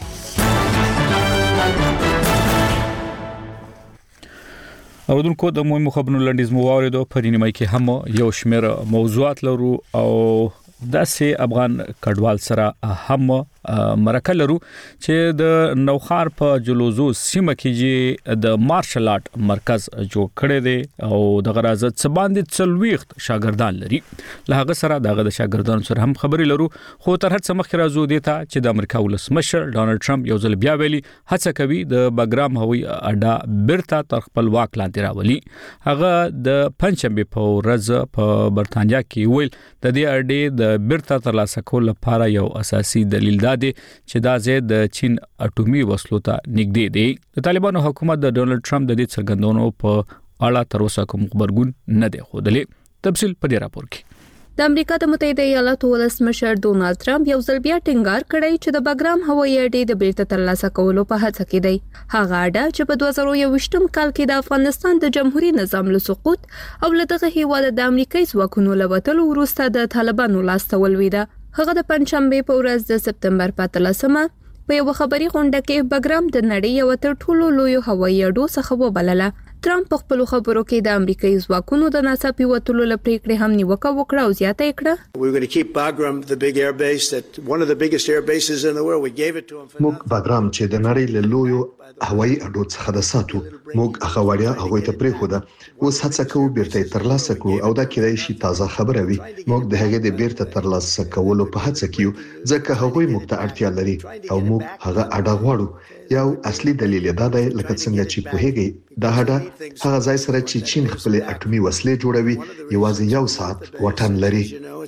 اوردونکو د مهمو خبرونو لنډیز مو واوریدو. په دې نیمه کې هم یو شمېر موضوعات لرو او داسې افغان کډوال سره هم مرکه لرو چې د نوخار په جلوزو سیمه کې د مارشل آرټ مرکز جوړ کړی دی او د غرازه څباندې څلويخت شاګردان لري. له هغه سره دغه د شاګردانو سره هم خبرې لرو. خو تر هڅه مخکې راځو دی ته چې د امریکا ولسمشر ډانلډ ټرمپ یو ځل بیا ویلي هڅه کوي د بګرام هوایي اډه بیرته تر خپل واک لاندې راولي. هغه د پنځمبه په ورځ په برتانیا کې ویل د دې اډې د بیرته ترلاسه کول لپاره یو اساسي دلیل دی چې دا زید د چین اټومي وسلو ته نږدې دی. د طالبانو حکومت د ډونلډ ټرمپ د دې څرګندونو په اړه تر اوسه کوم خبرګون نه دی خوده. تفصیل په دې راپور کې. د امریکا د متحده ایالاتو ولسمشر ډونالد ټرمپ یو ځل بیا ټینګار کړی چې د بګرام هوایي اډې د بیرته ترلاسه کولو په هڅه کې دی. هغه اډه چې په دوه زره یوویشتم کال کې د افغانستان د جمهوریت نظام له سقوط او له دغه هیواد د امریکایي ځواکونو له وټلو وروسته د طالبانو لاس ته ولوېده. هغه د پنځمبه په ورځ د سپټمبر په اتلسمه په یو خبري غونډه کې بګرام د نړۍ یو تر ټولو لوی هوایي اډو څخه وبلله. ټرمپ په خپل خبرو کې د امریکایي ځواکونو د ناڅاپي وټلو لپاره هم نیوکه وکړه او زیاته کړه. We're going to keep Bagram the big air base that one of the biggest air bases in the world. We gave it to them. موږ باګرام چې د نړۍ له لویو هوایي اډو څخه د ساتو موږ هغه وړیا هغه ته پرې خو ده اوس هڅه کوو بیرته ترلاسه کوو او دا کېدای شي تازه خبره وي. موږ د هغې د بیرته ترلاسه کولو په هڅه کې یو ځکه هغوی موږ ته اړتیا لري او موږ هغه اډه غواړو. یو اصلي دلیل دا دی لکه څنګه چې په هغې دا اډه هغه ځای سره چې چین خپل اټومي وسلې جوړوي یوازې یو ساعت وټن لري.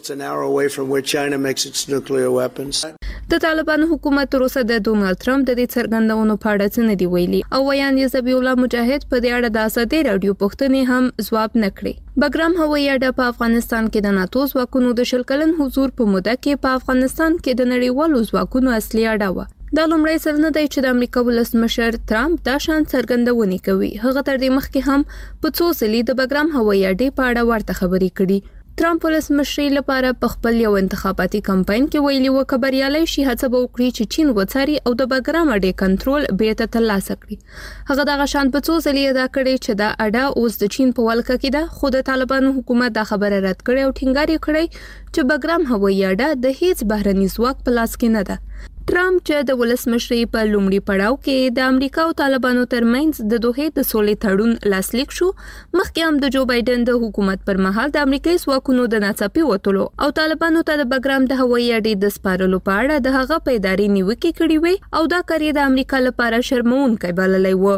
د طالبانو حکومت تر اوسه د ډونالد ټرمپ د دې څرګندونو په اړه څه نه دی ویلي او ویان یې ذبیح الله مجاهد په دې اړه د ازادي رادیو پښتنې هم ځواب نه کړی. بګرام هوایي اډه په افغانستان کې د ناتو ځواکونو د شل کلن حضور په موده کې په افغانستان کې د نړیوالو ځواکونو اصلي اډه و. دا لومړی ځل نه دی چې د امریکا ولسمشر ټرمپ دا شان څرګندونې کوي. هغه تر دې مخکې هم په څو ځلې د بګرام هوایي اډې په اړه ورته خبرې کړي. ټرمپ ولسمشر لپاره په خپل یو انتخاباتي کمپاین کې ویلي و خبريالي شي هڅه به وکړي چې چین وڅاري او د بګرام اډې کنټرول بیرته ترلاسه کړي. هغه دغه شان په څو ځلې ادا کړي چې دا اډه اوس د چین په ولکه کې ده. خو د طالبانو حکومت دا خبره رد کړي او ټینګار یې کړی چې بګرام هوایي اډه د هیڅ بهرني ځواک په لاس کې نه ده. ټرمپ چې د ولسمشرۍ په لومړي پړاو کې د امریکا او طالبانو ترمنځ د دوه د سولې تړون لاسلیک شو، مخکې هم د جو بایدن د حکومت پر مهال د امریکایي ځواکونو د ناڅاپي وټلو او طالبانو ته د بګرام د هوایي اډې د سپارلو په اړه د هغه په ادارې نیوکې کړې وې او دا کار یې د امریکا لپاره شرموونکی بللی و.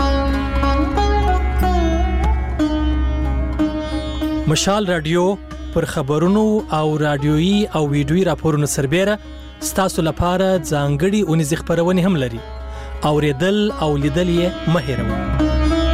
مشال رادیو پر خبرونو او رادیويي او ویډیويي راپورونو سربېره ستاسو لپاره ځانګړي اونیزې خبرونه هم لري. اوریدل او لیدل یې مه هېروئ.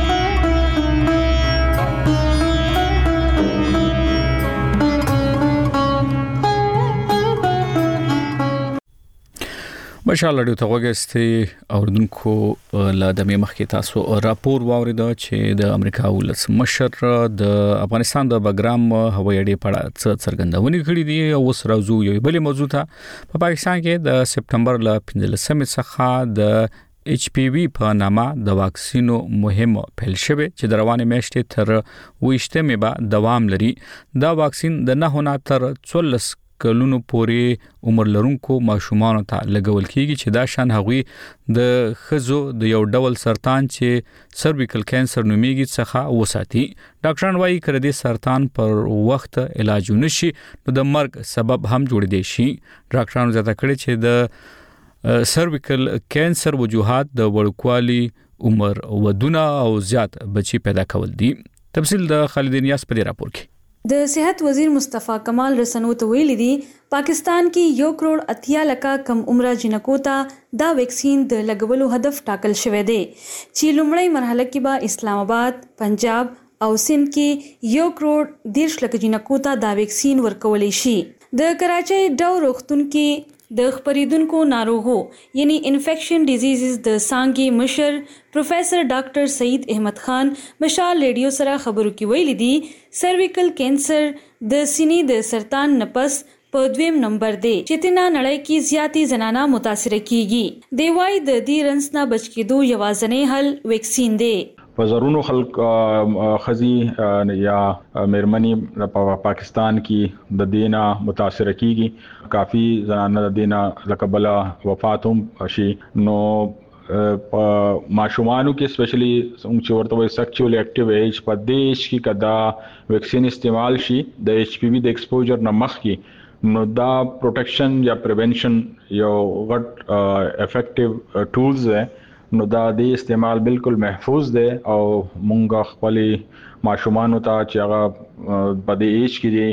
مشال رادیو ته وګورئ اوردونکو لا د مخکې تاسو راپور واورید چې د امریکا ولس مشر د افغانستان د بګرام هوایي اډې په اړه څرګندونې کړې دي او اوس راځو یو بل موضوع ته. په پاکستان کې د سپټمبر ل پنځلسمې څخه د ایچ پی وی په نامه د واکسینو مهم پیل شوه چې د روانې میاشتې تر ویشتمې به دوام لري. دا واکسین د نه نه تر څوارلس کلونو پورې عمر لرونکو ماشومان ته لګول کیږي چې دا شان هغوی د خزو د یو ډول سرطان چې سرویکل کانسر نومیږي څخه وساتي. ډاکټران وايي کړه دې سرطان پر وخت علاج نشي نو د مرګ سبب هم جوړ دی شي. ډاکټرانو زیاته کړي چې د سرویکل کانسر وجوهات د وړوکوالي عمر ودونه او زیات بچي پیدا کول دي. تفصیل د خالد نیاز په راپور کې. د صحت وزیر مصطفی کمال رسنو ته ویلي دي پاکستان کې یو کروڑ اتیا لکه کم عمره جنکو ته دا ویکسین د لګولو هدف ټاکل شوی دی چې لومړی مرحله کې به اسلام آباد، پنجاب او سند کې یو کروڑ دیرش لکه جنکو ته دا ویکسین ورکولی شي. د کراچۍ ډاو روغتون کې د خپریدونکو ناروغو یعنی انفیکشن ډیزیزز د څانګې مشر پروفیسر ډاکټر سعید احمد خان مشال ریډیو سره خبرو کې ویلي دي سرویکل کینسر د سینې د سرطان نپس په دویم نمبر دی چې تینا نړۍ کې زیاتی زنانه متاثر کیږي. دی وايي د دې رنس نه بچ کېدو یوازینی حل ویکسین دی. په زرونو خلک خزي یا میرمنی په پاکستان کې د دینه متاثر کیږي. کافی زنانه د دینه لکبلا وفات هم شي. نو په ماشومانو کې سپیشلی چې ورته وایي سیکچوال اکټیو ایج په دیش کې کدا ویکسین استعمال شي د ایچ پی وی د ایکسپوجر نه مخکې نو دا پروټیکشن یا پریونشن یو غټ افیکټیو ټولز دی. نو دا د استعمال بالکل محفوظ دی او مونږ خپل ماشومان ته چې هغه په دې ایج کې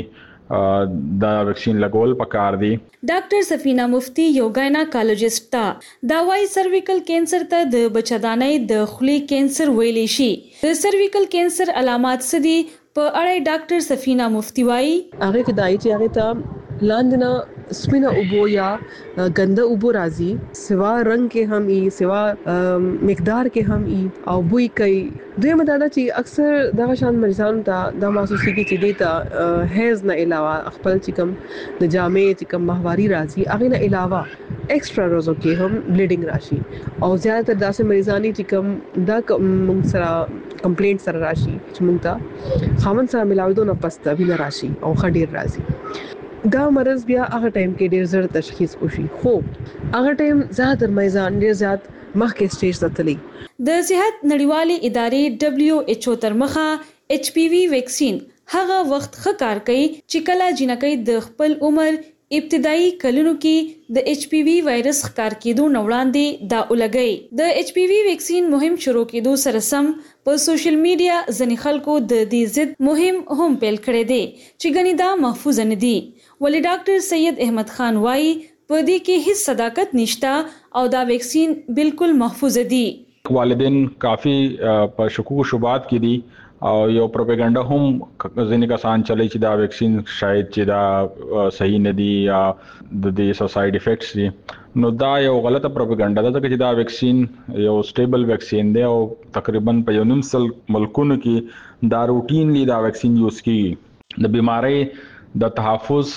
دي دا ویکسین لګول پکار دي. ډاکټر سفینه مفتی یو گایناکالوجست تا دا وايي سرویکل کینسر ته د بچدانۍ د خولې کینسر ویلی شي. د سرویکل کینسر علامات څه دي په اړه ډاکټر سفینه مفتی وايي هغه کې دای چې هغه ته لاندنه سپینه اوبو یا ګنده اوبو راځي سوا رنگ کې هم ای سوا مقدار کې هم ای او بوی کوي. دوی مدادا چې اکثر دغه شان مریضانو ته د محسوسي کې چې دیتا هیز نه علاوه خپل چې کوم د جامې چې کوم ماهواري راځي هغه نه علاوه ایکسترا روزو کې هم بلیډینګ راشي او زیاتره داسې مریضانی چې کوم دا موږ سره کمپلینټ سره راشي چې موږ ته خامن سره ملاوي نه پسته ویل راشي او خډیر راځي. دا مرض بیا هغه ټایم کې ډیر زر تشخیص وشي خو هغه ټایم زیات مریضان ډیر زیات مخکې سټیج ته تللی. د صحت نړیوالې ادارې دبليو ایچ او تر مخه ایچ پی وی ویکسین هغه وخت ښه کار کوي چې کله جنکۍ د خپل عمر ابتدایي کلونو کې د ایچ پی وی وایرس ښکار کېدو نه وړاندې دا ولګي. د ایچ پی وی ویکسین مهم شروع کېدو سره سم په سوشل میډیا ځنې خلکو د دې ضد مهم هم پیل کړی دی چې ګنې دا محفوظ نه دي. ولی ډاکټر سید احمد خان وايي په دې کې هیڅ صداقت نشته او دا ویکسین بالکل محفوظ دي. والدین کافی په شکوک و شبهات کې دي او یو پروپاګاندا هم ځینې کسان چلی چې دا ویکسین شاید چې دا صحیح نه دی یا د دې ساید افیکټس دي. نو دا یو غلطه پروپاګاندا ده چې دا ویکسین یو سټیبل ویکسین دی او تقریبا په یو نیم سل ملکونو کې دا روټینلی دا ویکسین یوز کیږي. د بیماری د تحفظ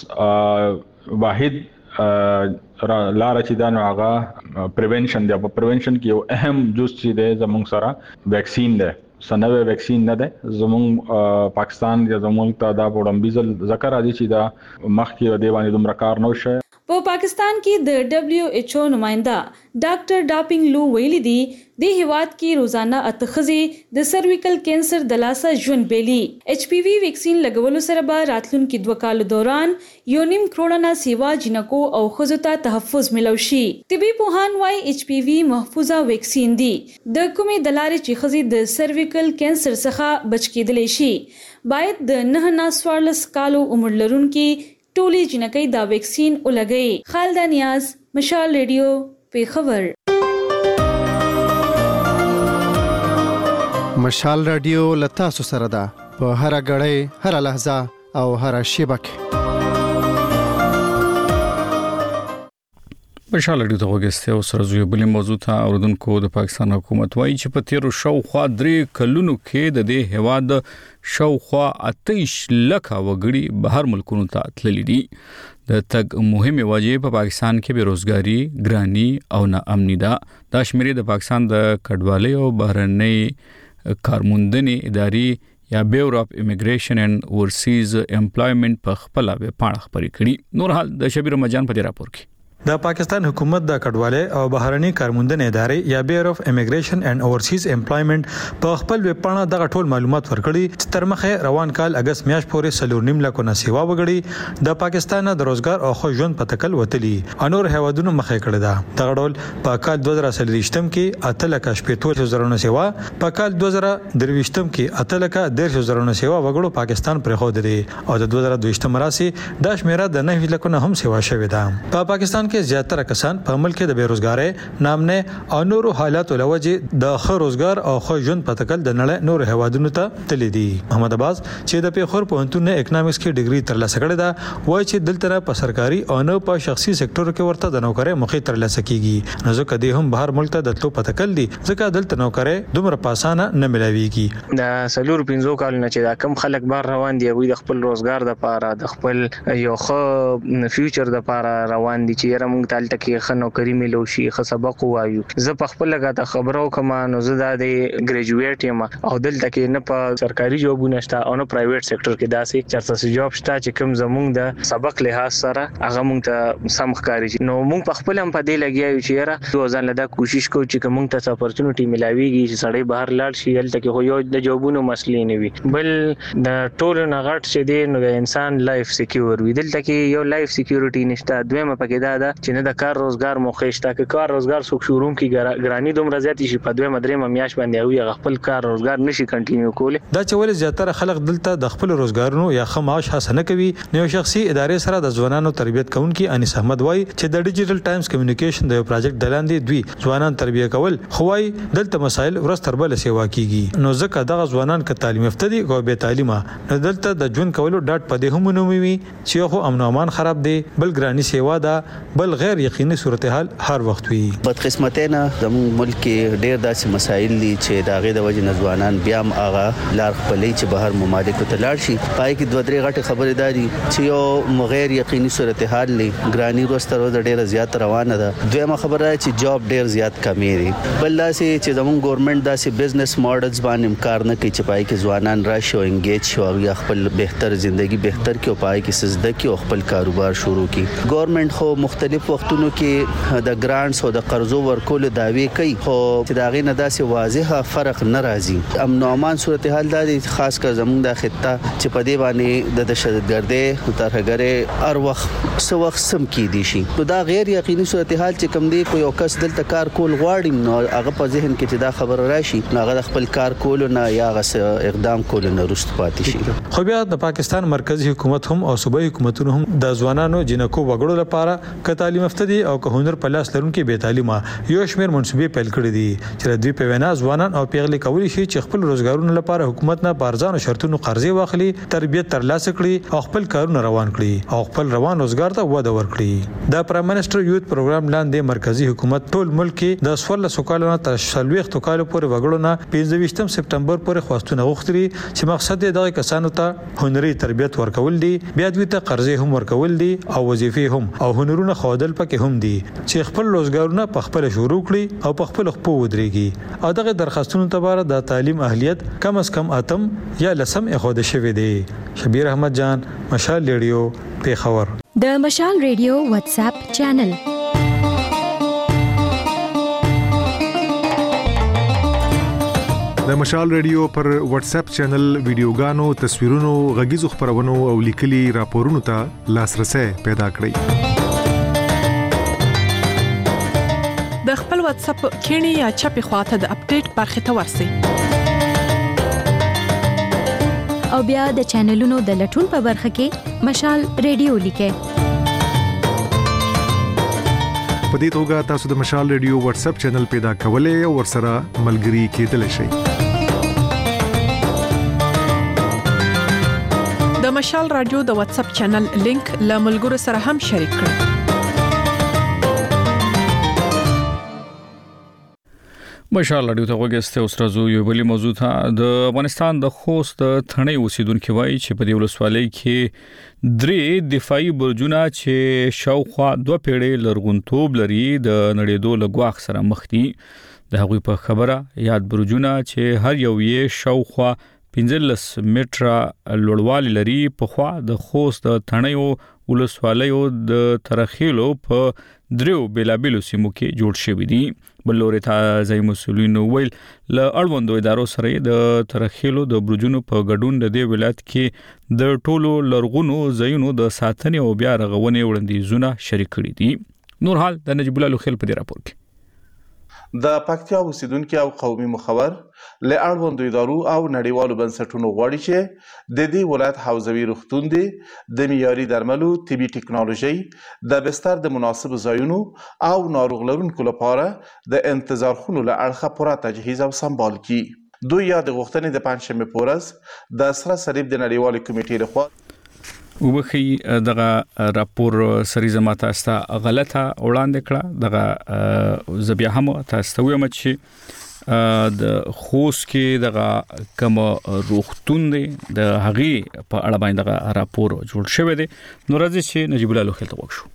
واحد لار چې دا نو هغه پریونشن دی. په پریونشن کې یو اهم جز چې دی زموږ سره ویکسین دی. سنوي ویکسین نه ده زموږ پاکستان یا زموږ ته دا وړاندیز ذکر راځي چې دا مخکې د باندې دومره کار نه وشي. په پاکستان کې د دبليو ایچ او نمائنده ډاکټر ډاپینګ لو ویلي دی د هیواد کې روزانه اتخذي د سرویکل کینسر د لاسه ژوند بیلی. ایچ پی وی ویکسین لګولو سره به راتلونکي دوه کال دوران یو نیم کروڑ نه سیوا جنکو او خزو ته تحفظ ملو شي. طبي پوهان وايي ایچ پی وی محفوظه ویکسین دی د کومې د لارې چې خزي د سرویکل کینسر څخه بچ کېدلی شي. باید د نه نه سوارلس کالو عمر لرونکي ټولي جنکۍ دا ویکسین ولګي. خالد نیاز، مشال ریډیو، پیښور. مشال رادیو لتا سو سره ده په هر غړې هر لحظه او هر شیبه کې. مشال رادیو ته وګورئ او سره زوی بلې موضوع ته اوردونکو د پاکستان حکومت وایي چې په تیرو شاوخوا درې کلونو کې د دې هواد شاوخوا اتیش لکه وګړي بهر ملکونو ته تللي دي. د تګ مهمه وجې په پاکستان کې بیروزګاری، ګرانی او ناامني ده. دا شمیرې د پاکستان د کډوالۍ او بهرنۍ کارموندنې ادارې یا بیورو اف امیګریشن اینڈ اورسیز امپلایمنٹ په خپل ویب پاڼه خبرې کړي. نور حال د شبیر مجان په دې راپور کې د پاکستان حکومت د کډوالۍ او بهرنۍ کارموندنې ادارې یا بیورو اف امیګریشن اینڈ اورسیز امپلایمنٹ په خپل ویب پاڼه دغه ټول معلومات ورکړي چې تر مخه روان کال اگست میاشت پورې سلور نیم لکه نه سیوا وګړي د پاکستان د روزګار او خو ژوند په تکل وتلی انور هوادونو مخه کړی دا. دغه ډول په کال دوه زره سلويشتم کې اته لکه شپږ زره نه سیوا، په کال دوه زره درويشتم کې اته لکه ډیر زره نه سیوا وګړو پاکستان پرې خو دي او د دوه زره دویشتم راسي د شمیره د نه لکه نه هم سیوا شوې ده. په پاکستان کې زیاتره کسان په ملک کې د بیروزګاری، نامنه او نورو حالاتو لوجې د خو روزګار او خو ژوند په تکل د نړۍ نور هوادونو ته تللی دي. محمد عباس چې د پیښور پوهنتون نه اکونومکس کې ډیګري ترلاسه کړې ده وایي چې دلته په سرکاري او نه په شخصي سکتور کې ورته د نوکرۍ مخې ترلاسه کیږي. نو ځکه د هم بهر ملک ته د تلو په تکل دي ځکه دلته نوکرۍ دومره پاسانه نه ملاويږي. د سلور پنځو کال نه چې دا کم خلک بهر روان دي وي د خپل روزګار د پاره د خپل یو خو فیوچر د پاره روان دي چې رم تالته کې خنو کری ملو شي خ سبق وایو. زه په خپل لګا خبرو کوم نو زه د ګریجویټ یم او دلته کې نه په سرکاري جوبونه شته او نه پرایویټ سېکټر کې داسې چرته جوب شته چې کوم زمونږ د سبق لحاظ سره هغه مونږ ته سم ښکاري. نو مونږ په خپل هم په دې لګیایو چې را دوزان لدا کوشش کوو چې مونږ ته اپورتونټی ملاويږي چې سړی بهر لاړ شي دلته کې خو یو د جوبونو مسلې نه وي بل د ټولو نغټ چې دی نو د انسان لایف سکیور وي. دلته کې یو لایف سکیورټی نشته. دویمه پکې دا ده چې نه د کار روزګار موخه شته که کار روزګار څوک شروع کی ګرانی دومره زیات شي په دوه مدرې میاش باندې او خپل کار روزګار نشي کنټینیو کوله. دا چې ول زیاتره خلک دلته د خپل روزګارونو یا خماش حسنه کوي. نو شخصي ادارې سره د ځوانانو تربیت کوونکي انیس احمد وای چې د ډیجیټل ټایمز کمیونیکیشن د یو پروجیکټ دلاندې دوی ځوانان تربیه کول خوای دلته مسایل ورستر بل سیوا کیږي. نو ځکه دغه ځوانان ک تعلیم یافته دي او به تعلیمه نو دلته د ژوند کولو ډاټ پدې هم نومي وي چې خو امن امان خراب دي بل ګرانی سیوا ده بل غیر یقیني صورتحال هر وخت وي. بدقسمتانه زموږ ملک کې ډېر داسې مسایل دي چې د هغې د وجې نه ځوانان بیا هم هغه لار خپلوي چې بهر ممالکو ته لاړ شي. پای کې دوه درې غټې خبرې دا دي چې یو غیر یقیني صورتحال دی ګراني وروسته ورځ ډېره زیات روانه ده. دویمه خبره چې جاب ډېر زیات کمې دي. بل داسې چې زموږ ګورنمنټ داسې بزنس ماډلز باندې کار نه کوي چې پای کې ځوانان راشي او انګیج شي او یا خپل بهتر ژوندۍ بهتر کړي او پای کې سزده کړي او خپل کاروبار شروع کړي. ګورنمنټ خو مختلف وختونو کې د ګرانټس او د قرضو ورکول داوی کوي خو چې دا غي نه داسې واضحه فرق نه راځي. امن او امان صورتحال د خاص کر زموږ د خطه چې په دې باندې د دهشتګردۍ او ترهګرۍ هر وخت سو وخت سم کې دي شي. نو دا غیر یقیني صورتحال چې کوم دی کو یو کس دلته کار کول غواړي نو هغه په ذهن کې چې دا خبر راشي نو هغه خپل کار کول نه یا غس اقدام کول نه رست پاتې شي. خو بیا د پاکستان مرکزی حکومت هم او صوبایي حکومتونو هم د ځوانانو جنکو وګړو لپاره ک تعلیم یافته دي او که هنر په لاس لرونکي به تعلیمه یو شمیر منسوبې پیل کړې دي چې د دوی په وینا ځوانان او پیغلي کولی شي چې خپل روزګارونو لپاره حکومت نه بارزانو شرطونو قرضې واخلي تربیت ترلاسه کړي او خپل کارونه روان کړي او خپل روان روزګار ته وده ورکړي. د پرایم منسٹر یوث پروګرام لاندې مرکزی حکومت ټول ملک کې د سوال سوکالونو تر شلويخ توکالو پورې وګړو نه پنځه سپتمبر پورې خواستونه غوښتري چې مقصد یې دغه کسانو ته هنري تربیت ورکول دي بیا دوی ته قرضې هم ورکول دي او وظیفې هم او هنرونه خودل پکې هم دي چې خپل روزګارونه په خپل شروع کړي او په خپل خپل ودرېږي. او دغه درخواستونو لپاره د تعلیم اهلیت کم از کم اتم یا لسم اخوده شوی دی. شبیر احمد جان، مشال ریډیو، پیښور. د مشال ریډیو واتس اپ چینل. د مشال ریډیو پر واتس اپ چینل ویډیوګانو، تصویرونو، غږیزو خبرونو او لیکلي راپورونو ته لاسرسي پیدا کړئ. د خپل واتس اپ کینی یا چپی خواته د اپډیټ برخه ته ورسی او بیا د چینلونو د لټون په برخه کې مشال ریډیو لیکه. په دې توګه تاسو د مشال ریډیو واتس اپ چینل پیدا کولای او ورسره ملګري کېدلی شئ. د مشال رادیو د واتس اپ چینل لینک له ملګرو سره هم شریک کړئ. مشال رادیو ته وګورئ. اوس راځو یو بل موضوع ته. د افغانستان د خوست ثنې اوسیدونکو وایي چې په دې ولسوالۍ کې درې دفاعي برجونه چې شاوخوا دوه پیړۍ لرغونتوب لري د نړیدو له ګواښ سره مخ دي. د هغوی په خبره یاد برجونه چې هر یو یې شاوخوا پنځلس متره لوړوالی لري په خوا د خوست د ثنې ولسوالیو د ترخیلو په دریو بیلابیلو سیمو کې جوړ شوی دي. بل لوري ته ځای مسولینو ویل ل اړوندو ادارو سره د ترخیلو د برجونو په ګډون د دې ولایت کې د ټولو لرغونو ځایونو د ساتنې او بیا رغونې وړاندیزونه شریک کړي دي. نور حال د نجیب الله لوخیل په دې راپور کې. د پکتیا اوسیدونکو او قومي مخور له اړوندو ادارو او نړیوالو بنسټونو غواړي چې د دې ولایت حوزوي روغتون دي د معیاري درملو، طبي ټکنالوژي، د بستر د مناسب ځایونو او ناروغ لرونکو لپاره د انتظار خونو له اړخه پوره تجهیز او سمبال کړي. دوی یا د غوښتنې د پنځشنبه په ورځ د سره صلیب د نړیوالې کمیټې لخوا وبخي دغه راپور سریزه ماته استا غلطه وړاندې کړه. دغه زبیا هم تاسو ویل چې د خوست کې دغه کوم روغتون دی د هغې په اړه باندې دغه راپور جوړ شوی دی. نو راځي چې نجیب الله لوخیل ته وښو.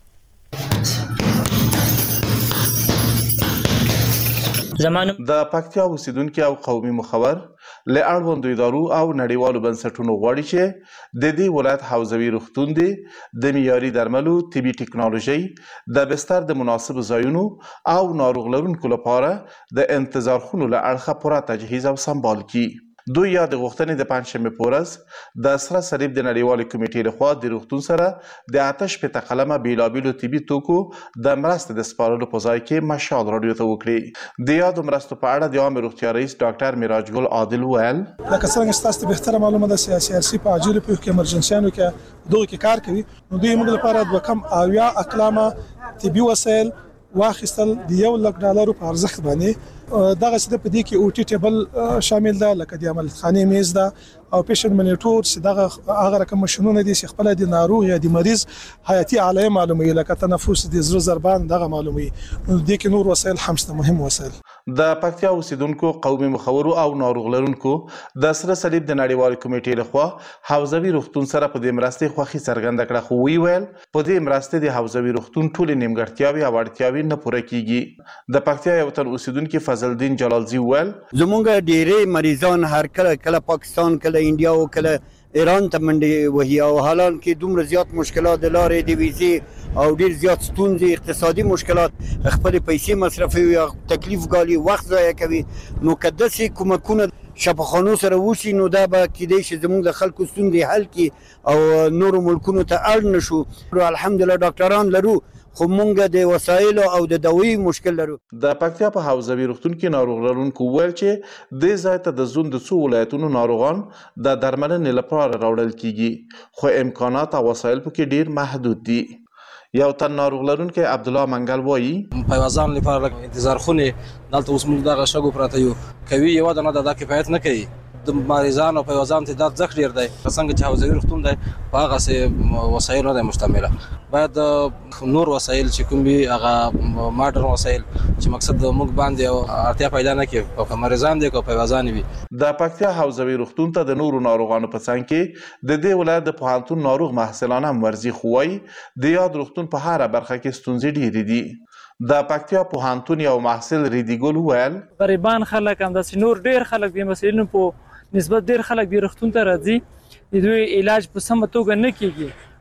زمانو د پکتیا اوسیدونکو او قومي مخور له اړوندو ادارو او نړیوالو بنسټونو غواړي چې د دې ولایت حوزوي روغتون دي د معیاري درملو، طبي ټکنالوژي، د بستر د مناسب ځایونو او ناروغ لرونکو لپاره د انتظار خونو له اړخه پوره تجهیز او سمبال کړي. دوی یا د غوښتنې د پنځشنبه په ورځ د سره صلیب د نړیوالې کمیټې لخوا د روغتون سره د آتش په تقلمه بیلابیلو طبي توکو د مرستې د سپارلو په ځای کې مشال رادیو ته وکړي. د یادو مرستو په اړه د عامه روغتیا رئیس ډاکټر میراج ګل عادل ویل لکه څنګه ستاسو ته بهتره معلومه ده سیاسي ارسي په عاجل په کې امرجنسيانو کې دوی کې کار کوي. نو دوی موږ لپاره د کم اویا اقلامه طبي وسایل واخیستل د یو لک ډالرو په ارزښت باندې. دغه څه په دې کې او ټي ټیبل شامل ده، لکه د عملخانه میز ده او پیشنټ منیټور چې دغه هغه رقم ماشينونه دي چې خپل د ناروغ یا د مریض حیاتي علایم معلوموي، لکه تنفس، د زړه ضربان دغه معلوموي. د کې نور وسایل هم ست مهم وسایل. د پکتیا اوسیدونکو، قومي مخورو او ناروغ لرونکو د سره صلیب د نړیوالې کمیټې لخوا حوزوي روغتون سره په دې مرستې خوښي څرګنده کړه. خو وی ویل په دې مرستې د حوزوي روغتون ټول نیمګړتیاوې او اړتیاوې نه پوره کیږي. د پکتیا یو تن اوسیدونکو فضل الدین جلالزی ویل زمونږ ډېرې مریضان هر کله کله پاکستان، کله انډیا او کله ایران ته منډې وهي او حالان کې دومره زیات مشکلات د لارې د ویزې او ډېر زیات ستونزې، اقتصادي مشکلات، خپل پیسې مصرفوي یا تکلیف ګالي، وخت ضایع کوي. نو که داسې کومکونه شفاخانو سره وشي نو دا به کېدای شي زموږ د خلکو ستونزې حل کړي او نورو ملکونو ته اړ نه شو. الحمدلله ډاکټران لرو خو مونږ د وسایلو او د دوی مشکل لرو. د پکتیا په حوزوي روغتون کې ناروغ لرونکو ویل چې دې ځای ته د زون د څو ولایتونو ناروغان د درملنې لپاره راوړل کیږي، خو امکانات او وسایل پکې ډیر محدود دي. یو تن ناروغ لرونکی عبدالله منګل وایي پیوازان لپاره انتظار خونه دلته اوس موږ دغه شګو پراته یو کوي یو د نه د کفایت نه کوي. د مریضانو په وزن تعداد ځکه ډیر دی. څنګه چې حوزوي روغتون دی په هغه سه وسایل نه مشتمله، باید نور وسایل چې کوم وي هغه ماډرن وسایل چې مقصد موږ باندې اړتیا پیدا نه کوي په مریضان دي کو په وزن وي. د پکتیا حوزوي روغتون ته د نورو ناروغانو په څنګ کې د دې ولایت د پوهنتون ناروغ محصلان هم ورزي خوای د یاد روغتون په هر برخه کې ستونزې ډېرې دي. د پکتیا پوهنتون یو محصل ریدیګل ویل غریبان خلک هم د نور ډیر خلک د مسلینو په نسبت ډیر خلک د روغتون ته راځي، د دوی علاج په سمه توګه نه کیږي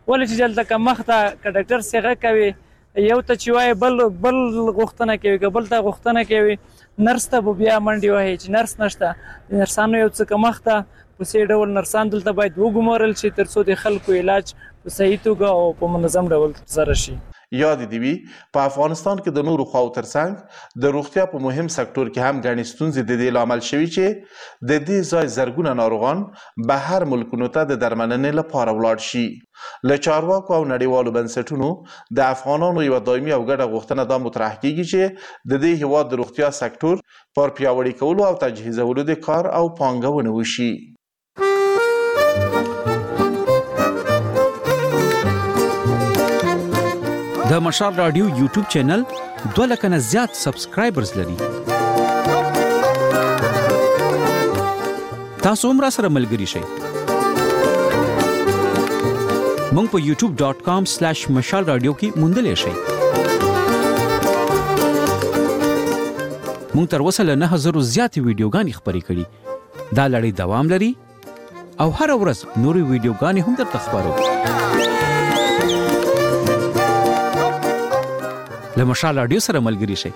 ولې چې دلته که مخته که ډاکټر صیغه کوي یو ته چې وایي بل بل غوښتنه کوي که بل ته غوښتنه کوي نرس ته به بیا منډې وهي چې نرس نشته د نرسانو یو څه کمښت ده په سې ډول نرسان دلته باید وګمارل شي تر څو د خلکو علاج په صحیح توګه او په منظم ډول ترسره شي. یاد دی وی په افغانستان کې د نورو خواو ترڅنګ د روغتیا په مهم سکتور کې هم غني ستونزې د دې لامل شوي چې د دې ځای زرګونه ناروغان بهر ملکونو ته د درملنې لپاره ولاړ شي. له چارواکو او نړیوالو بنسټونو د افغانانو یو دایمي او ګډه غوښتنه دا مطرح کیږي چې د دې هیواد د روغتیا سکتور پر پیاوړي کولو او تجهیزولو د کار او پانګونې وشي. د مشال رادیو یوټیوب چینل دوه لکه نه زیات سبسکرایبرز لري. تاسو هم را سره ملګري شئ. مونږ په یوټیوب ډاٹ کام سلیش مشال رادیو کې موندلی شئ. مونږ تر اوسه له نه هزرو زیاتې ویډیوګانې خپرې کړي. دا لړۍ دوام لري او هر ورځ نورې ویډیوګانې هم درته خپروو. له مشال رادیو سره ملګري شئ.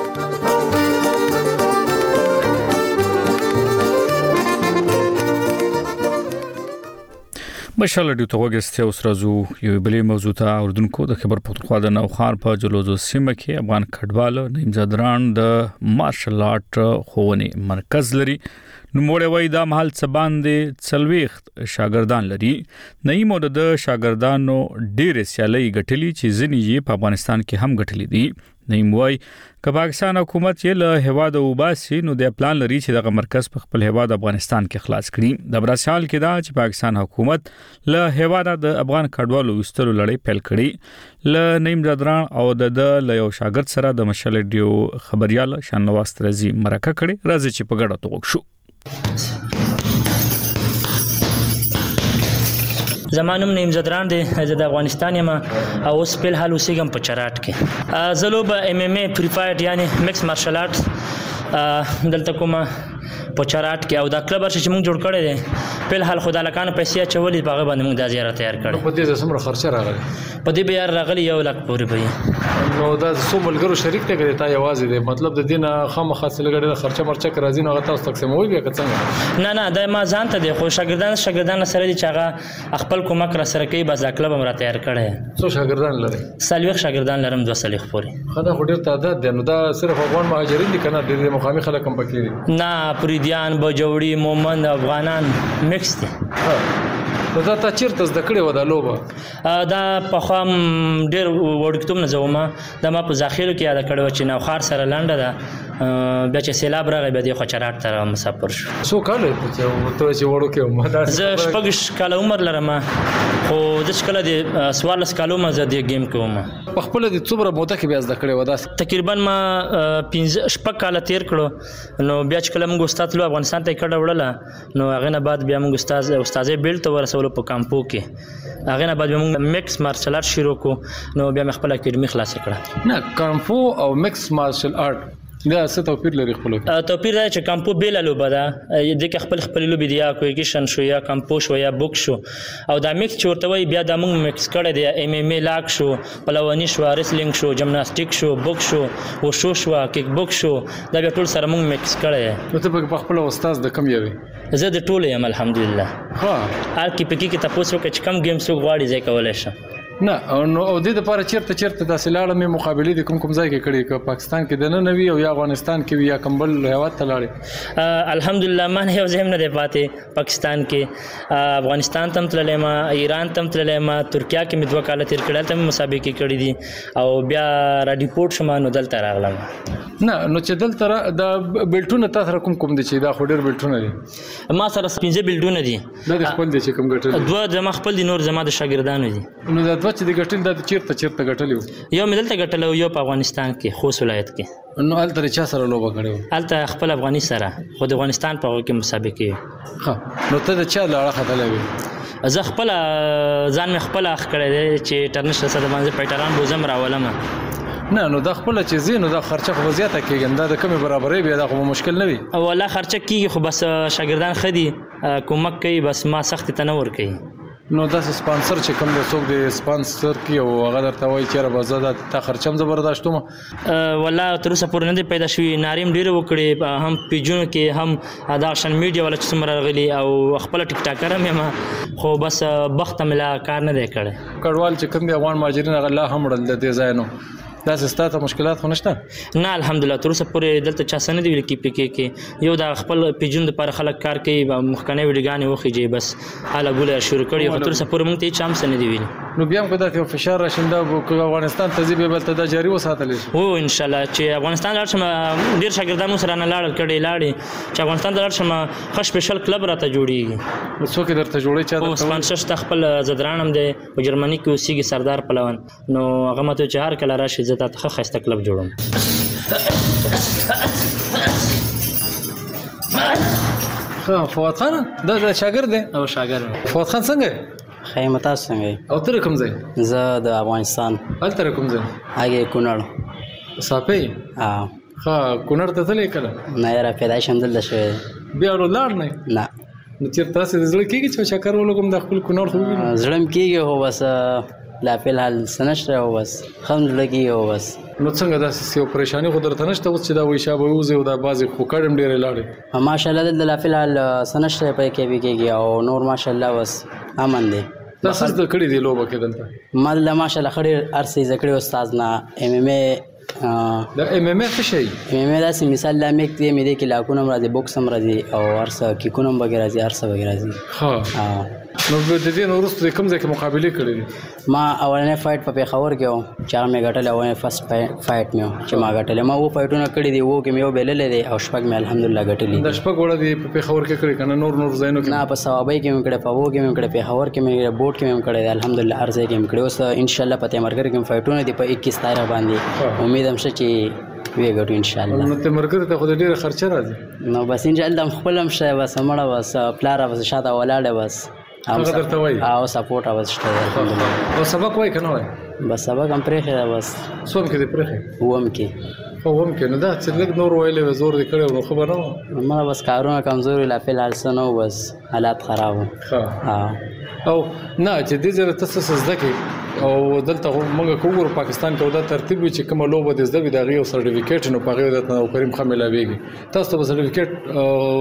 مشال رادیو ته وګورئ اوس راځو یو بلې موضوع ته. اردوونکو د خبر پختونخوا د نوخار په جلوزو سیمه کې افغان کډوال نیم د مارشل آرټ ښوونې مرکز لري. نوموړی وایي دا مهال څه باندې څلوېښت شاګردان لري. نعیم د شاګردانو ډېرې سیالۍ ګټلي چې ځینې یې په افغانستان کې هم ګټلي دي. نعیم وایي که پاکستان حکومت یې له هیواده وباسي نو د پلان لري چې دغه مرکز په خپل هیواد افغانستان کې خلاص کړي. د براسال کې دا چې پاکستان حکومت له هیواده د افغان کډوالو وستلو لړۍ پیل کړي. له نعیم زادران او د له یو شاګرد سره د مشال رادیو خبريال شانواز ترزي مرکه کړي. راځي چې په ګډه توګه شو. زمانم نیم زدران دی د افغانستان یم او اوس په حال اوسېږم په چراټ کې. زلو به ام ام ای پری فایټ یعنی میکس مارشل آرټ دلته کومه په چراټ کې او دا کلب چې موږ جوړ کړی دی په حال خدای لکان پیسې چولې په هغه باندې موږ د زیارت تیار کړی. په دې سمره خرچه راغلی په دې بیا راغلی یو لک پورې پي. نو دا څو ملګرو شریک ته کړی تا یوازې دی مطلب د دینه خامخا څلګړې د خرچه مرچه راځي نو تاسو تقسیموي بیا څنګه؟ نه نه د ما ځان ته دی خو شاګردان شاګردان سره دي چې هغه خپل کومک را سره کوي بس دا کلب هم را تیار کړی. څو شاګردان لري؟ سلويخ شاګردان لرم دوه سلیخ پورې. خدا خو ډیر تعداد دی نو دا صرف افغان مهاجرین دي کنه د مقامي خلک هم پکې دي؟ نه پریدیان بجوړي مومن افغانان میکس دي. نو دا تا چیرته زده کړې و دا لوبه؟ دا په خام ډېر وړکتوب نه زومه دا ما په ځاخیرو کې یاد کړو چې نوخار سره لنډه ده بیا چې سیلاب راغی بیا د خو چراټ ته مسافر شو. څو کال یې ته چې وړو کې زه شپږ کاله عمر لرم خو د کله د څوارلس کالو ما زه د گیم کوم. په خپل د څومره موده کې بیا زده کړې و دا؟ تقریبا ما پنځه شپږ کاله تیر کړو نو بیا چې کله موږ استاد لو افغانستان ته کډه وړله نو هغه نه بعد بیا موږ استاد استاد بیل ته ورسول په کامپو کې هغه نه بعد موږ میکس مارشل آرټ شروع کو نو بیا مې خپل اکیډمي خلاص کړه. نه کامپو او میکس مارشل آرټ دا څه توپیر لري خپل؟ توپیر دا چې کامپو بیل لوبه ده د کې خپل خپل لوبي دی یا کویکشن شو یا کامپو شو یا بوک شو او دا میکس چورتوي بیا د موږ میکس کړی دی ام ام ای لاک شو پلوانی شو ریسلینګ شو جمناستیک شو بوک شو او شو شو کیک بوک شو دا بیا ټول سره موږ میکس کړی. نو ته په خپل استاد د کم یوي؟ زه د ټولو یم الحمدلله. ها هر کی پکې کې تاسو کې چې کم گیم سو غواړي ځای کولای شم. نه نو او د دې لپاره چیرته چیرته د سلاله مې مقابله د کوم کوم ځای کې کړي که پاکستان کې د نه نوي او یا افغانستان کې یا کمبل هیواد ته لاړې؟ الحمدلله من یو ځای نه دی پاتې پاکستان کې افغانستان تم تللی ما ایران تم تللی ما ترکیه کې مې دوه کاله تیر کړل ته مسابقې کړې دي او بیا را ډیپورټ شوم نو دلته راغلم. نه نو چې دلته د بیلټونه تاسو کوم کوم دي چې دا خو ډېر بیلټونه دي؟ ما سره پنځه بیلټونه دي. دا د خپل دي چې کوم ګټل؟ دوه زما خپل دي نور زما د شاګردانو دي. نو دا چې د ګټل د چیرته چیرته ګټل یو مې دلته ګټل یو په افغانستان کې خوست ولایت کې. نو الته چا سره لوبه کړو؟ الته خپل افغاني سره خو د افغانستان په هغه کې مسابقې. ها نو ته د چا لاړه خدلې وي؟ زه خپل ځان مې خپل اخ کړی دی چې انټرنیشنل سره باندې پټران بوزم راولم. نه نو دا خپل چې زینو دا خرچه خو زیاته کېږي دا د کمی برابرې بیا دا خو مشکل نه وي. والله خرچه کیږي خو بس شاګردان خدي کومک کوي بس ما سخت تنور کوي. نو دا سپانسر چې کوم د څوک د سپانسر کی او هغه درته وایي چې را بزاده تا خرچم زبرداشتوم والله تر اوسه پورې نه دی پیدا شوی ناریم ډیر وکړي هم پیجونو کې هم دا شن میډیا ولا چې څومره غلي او خپل ټیک ټاکر مې خو بس بخت ملا کار نه دی کړی کډوال چې کوم دی افغان مهاجرین هغه لا هم وړل د دې ځای نو دا ستاسو مشکلات خو نشته نه الحمدلله تر اوسه پورې دلته چا سن دی ویل کې پکې کې یو دا خپل پیجن د پر خلک کار کوي مخکنه ویډیوګانې وخیږي بس حاله ګوله شروع کړي خو تر اوسه پورې مونږ ته چام سن دی ویل نو بیا هم کدا ته فشار راشنده افغانستان ته زی به بل ته دا جاری وساتل شي او ان شاء الله چې افغانستان لاړ شم ډیر شاګردانو سره نه لاړ کړي لاړې چې افغانستان ته لاړ شم خش سپیشل کلب راته جوړیږي نو څوک درته جوړي چا د سپانسر خپل زدرانم دی په جرمني کې اوسېږي سردار پلوان نو هغه ماته چې هر کله راشي زه ته خسته کلب جوړم ها فواد خان دا د شاګرد دی او شاګرد فواد خان څنګه خیمتا څنګه او تر کوم ځای زه د افغانستان ال تر کوم ځای هغه کونړ صافي ها ها کونړ ته تلې کله نه را پیدا شم دلته شوی بیا ولار نه نه نو چیرته تاسو د زړه کېږي چې شکر ولګم د خپل کونړ خو زړم کېږي هو بس لا په حال سنشته هو بس خم لګي هو بس نو څنګه دا سیو پریشانی خو درته نشته اوس چې دا وې شابه وزه او دا بازي خو کډم ډېر لاړې ماشاءالله د لا په حال سنشته په کې به کېږي او نور ماشاءالله بس امن دي تاسو د کړي دی لوبه کې دلته مله ماشاءالله خړې ارسي زکړي استاد نه ام ام ای دا ام ام ای څه شي ام ام ای دا مثال لا میک دی مې دې کې لاکونه مرادي بوکس هم راځي او ارسه کې کونم وغیرہ راځي ارسه وغیرہ راځي ها نو د دې نو ورسته کوم ځای کې مقابله کړې ما اولنې فایټ په پیښور کې و چې مې غټل اولنې فرست فایټ مې چې ما غټل ما وو فایټونه کړې دي وو کې مې وبللې دي او شپږ مې الحمدلله غټلې د شپږ وړه دي په پیښور کې کړې کنه نور نور ځایونو کې نه په ثوابي کې مې کړې په وو کې مې کړې پیښور کې مې بوټ کې مې کړې الحمدلله ارزه کې مې کړې اوس ان شاء الله په تمرګر کې فایټونه دي په اکیس تاریخ باندې امید هم چې وی ګټو ان شاء الله نو تمرګر ته خو ډېر خرچه راځي نو بس ان شاء الله خپل هم شای بس مړه بس پلار بس شاته ولاړه بس هغه درته وای او سپورټ اوسته الحمدلله او سبق وای کنه وای بس سبق هم پرېخه بس څوم کې دې پرېخه ووم کې خو ووم کې نو دا چې لږ نور وایلې زور دې کړو نو خبر نه ما بس کارونه کمزوري لا فل حال سنو بس حالات خراب ها او نه چې دې زره تاسو زده کې او دلته موږ کوور پاکستان کې دا ترتیب چې کوم لوبه د زده وي دا غي سرټیفیکیټ نو پغه د نو کریم خان ملاويږي تاسو ته سرټیفیکیټ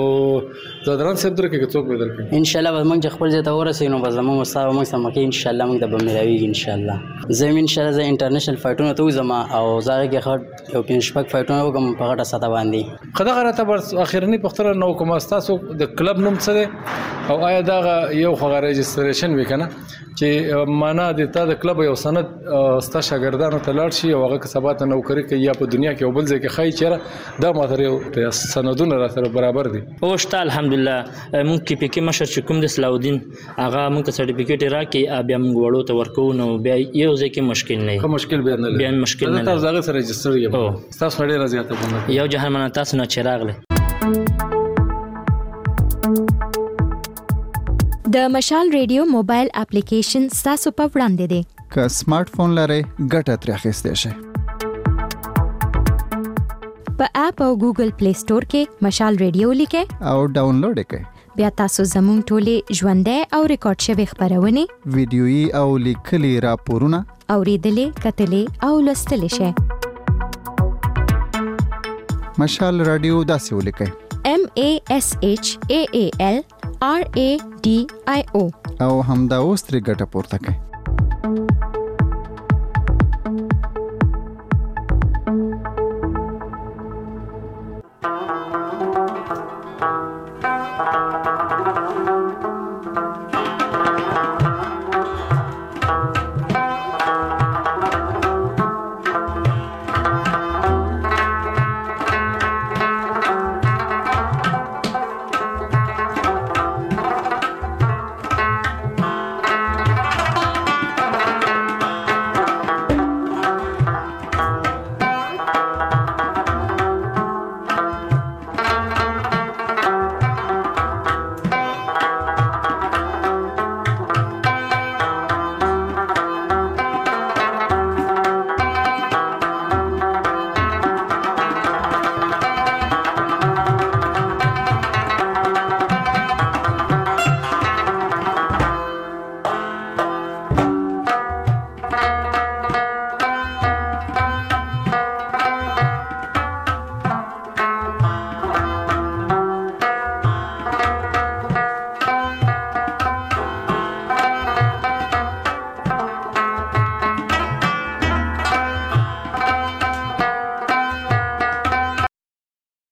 او زادران صاحب درکې څوک بدل کړي ان شاء الله موږ خپل ځای ته ورسېنو بس موږ مستوى موږ سم کې ان شاء الله موږ د ملاويږي ان شاء الله زمين ان شاء الله ز انټرنیشنل فایټونه ته زما او زاره کې خړ یو پنځه شپږ فایټونه وکم په غټه ساته باندې خدای غره ته اخرنی پختره نو کوم تاسو د کلب نوم څه دی او آیا دا یو خو رجستریشن وکنه چې معنا د تا د کلب یو سند ستا شاګردانو ته لاړ شي او هغه کسبات نوکری کوي یا په دنیا کې او بل ځای کې خای چیرې دا ماته سندونه را سره برابر دي او شته الحمدلله مونږ کې پکې مشر چې کوم د سلاودین هغه مونږ ته سرټیفیکیټ راکې بیا مونږ وړو ته ورکو نو بیا یو ځای کې مشکل نه کوم مشکل به نه بیا مشکل نه تاسو هغه سره رجستر یې تاسو ډېر زیاته باندې یو جهرمنه تاسو نه چراغله د مشال ریډیو موبایل اپلیکیشن تاسو په وړاندې دی که سمارټ فون لرئ ګټه ترې اخیستی شئ په اپ او ګوګل پلی سٹور کې مشال ریډیو لیکئ او ډاونلوډ کړئ بیا تاسو زموږ ټولې ژوندۍ او ریکارډ شوی خبرونه ویډیويي او لیکلي راپورونه اوریدلې کتلې او لوستلې شئ مشال رادیو داسې ولیکئ M A S H A A L R A D I O او همدا اوس ترې ګټه پورته کړئ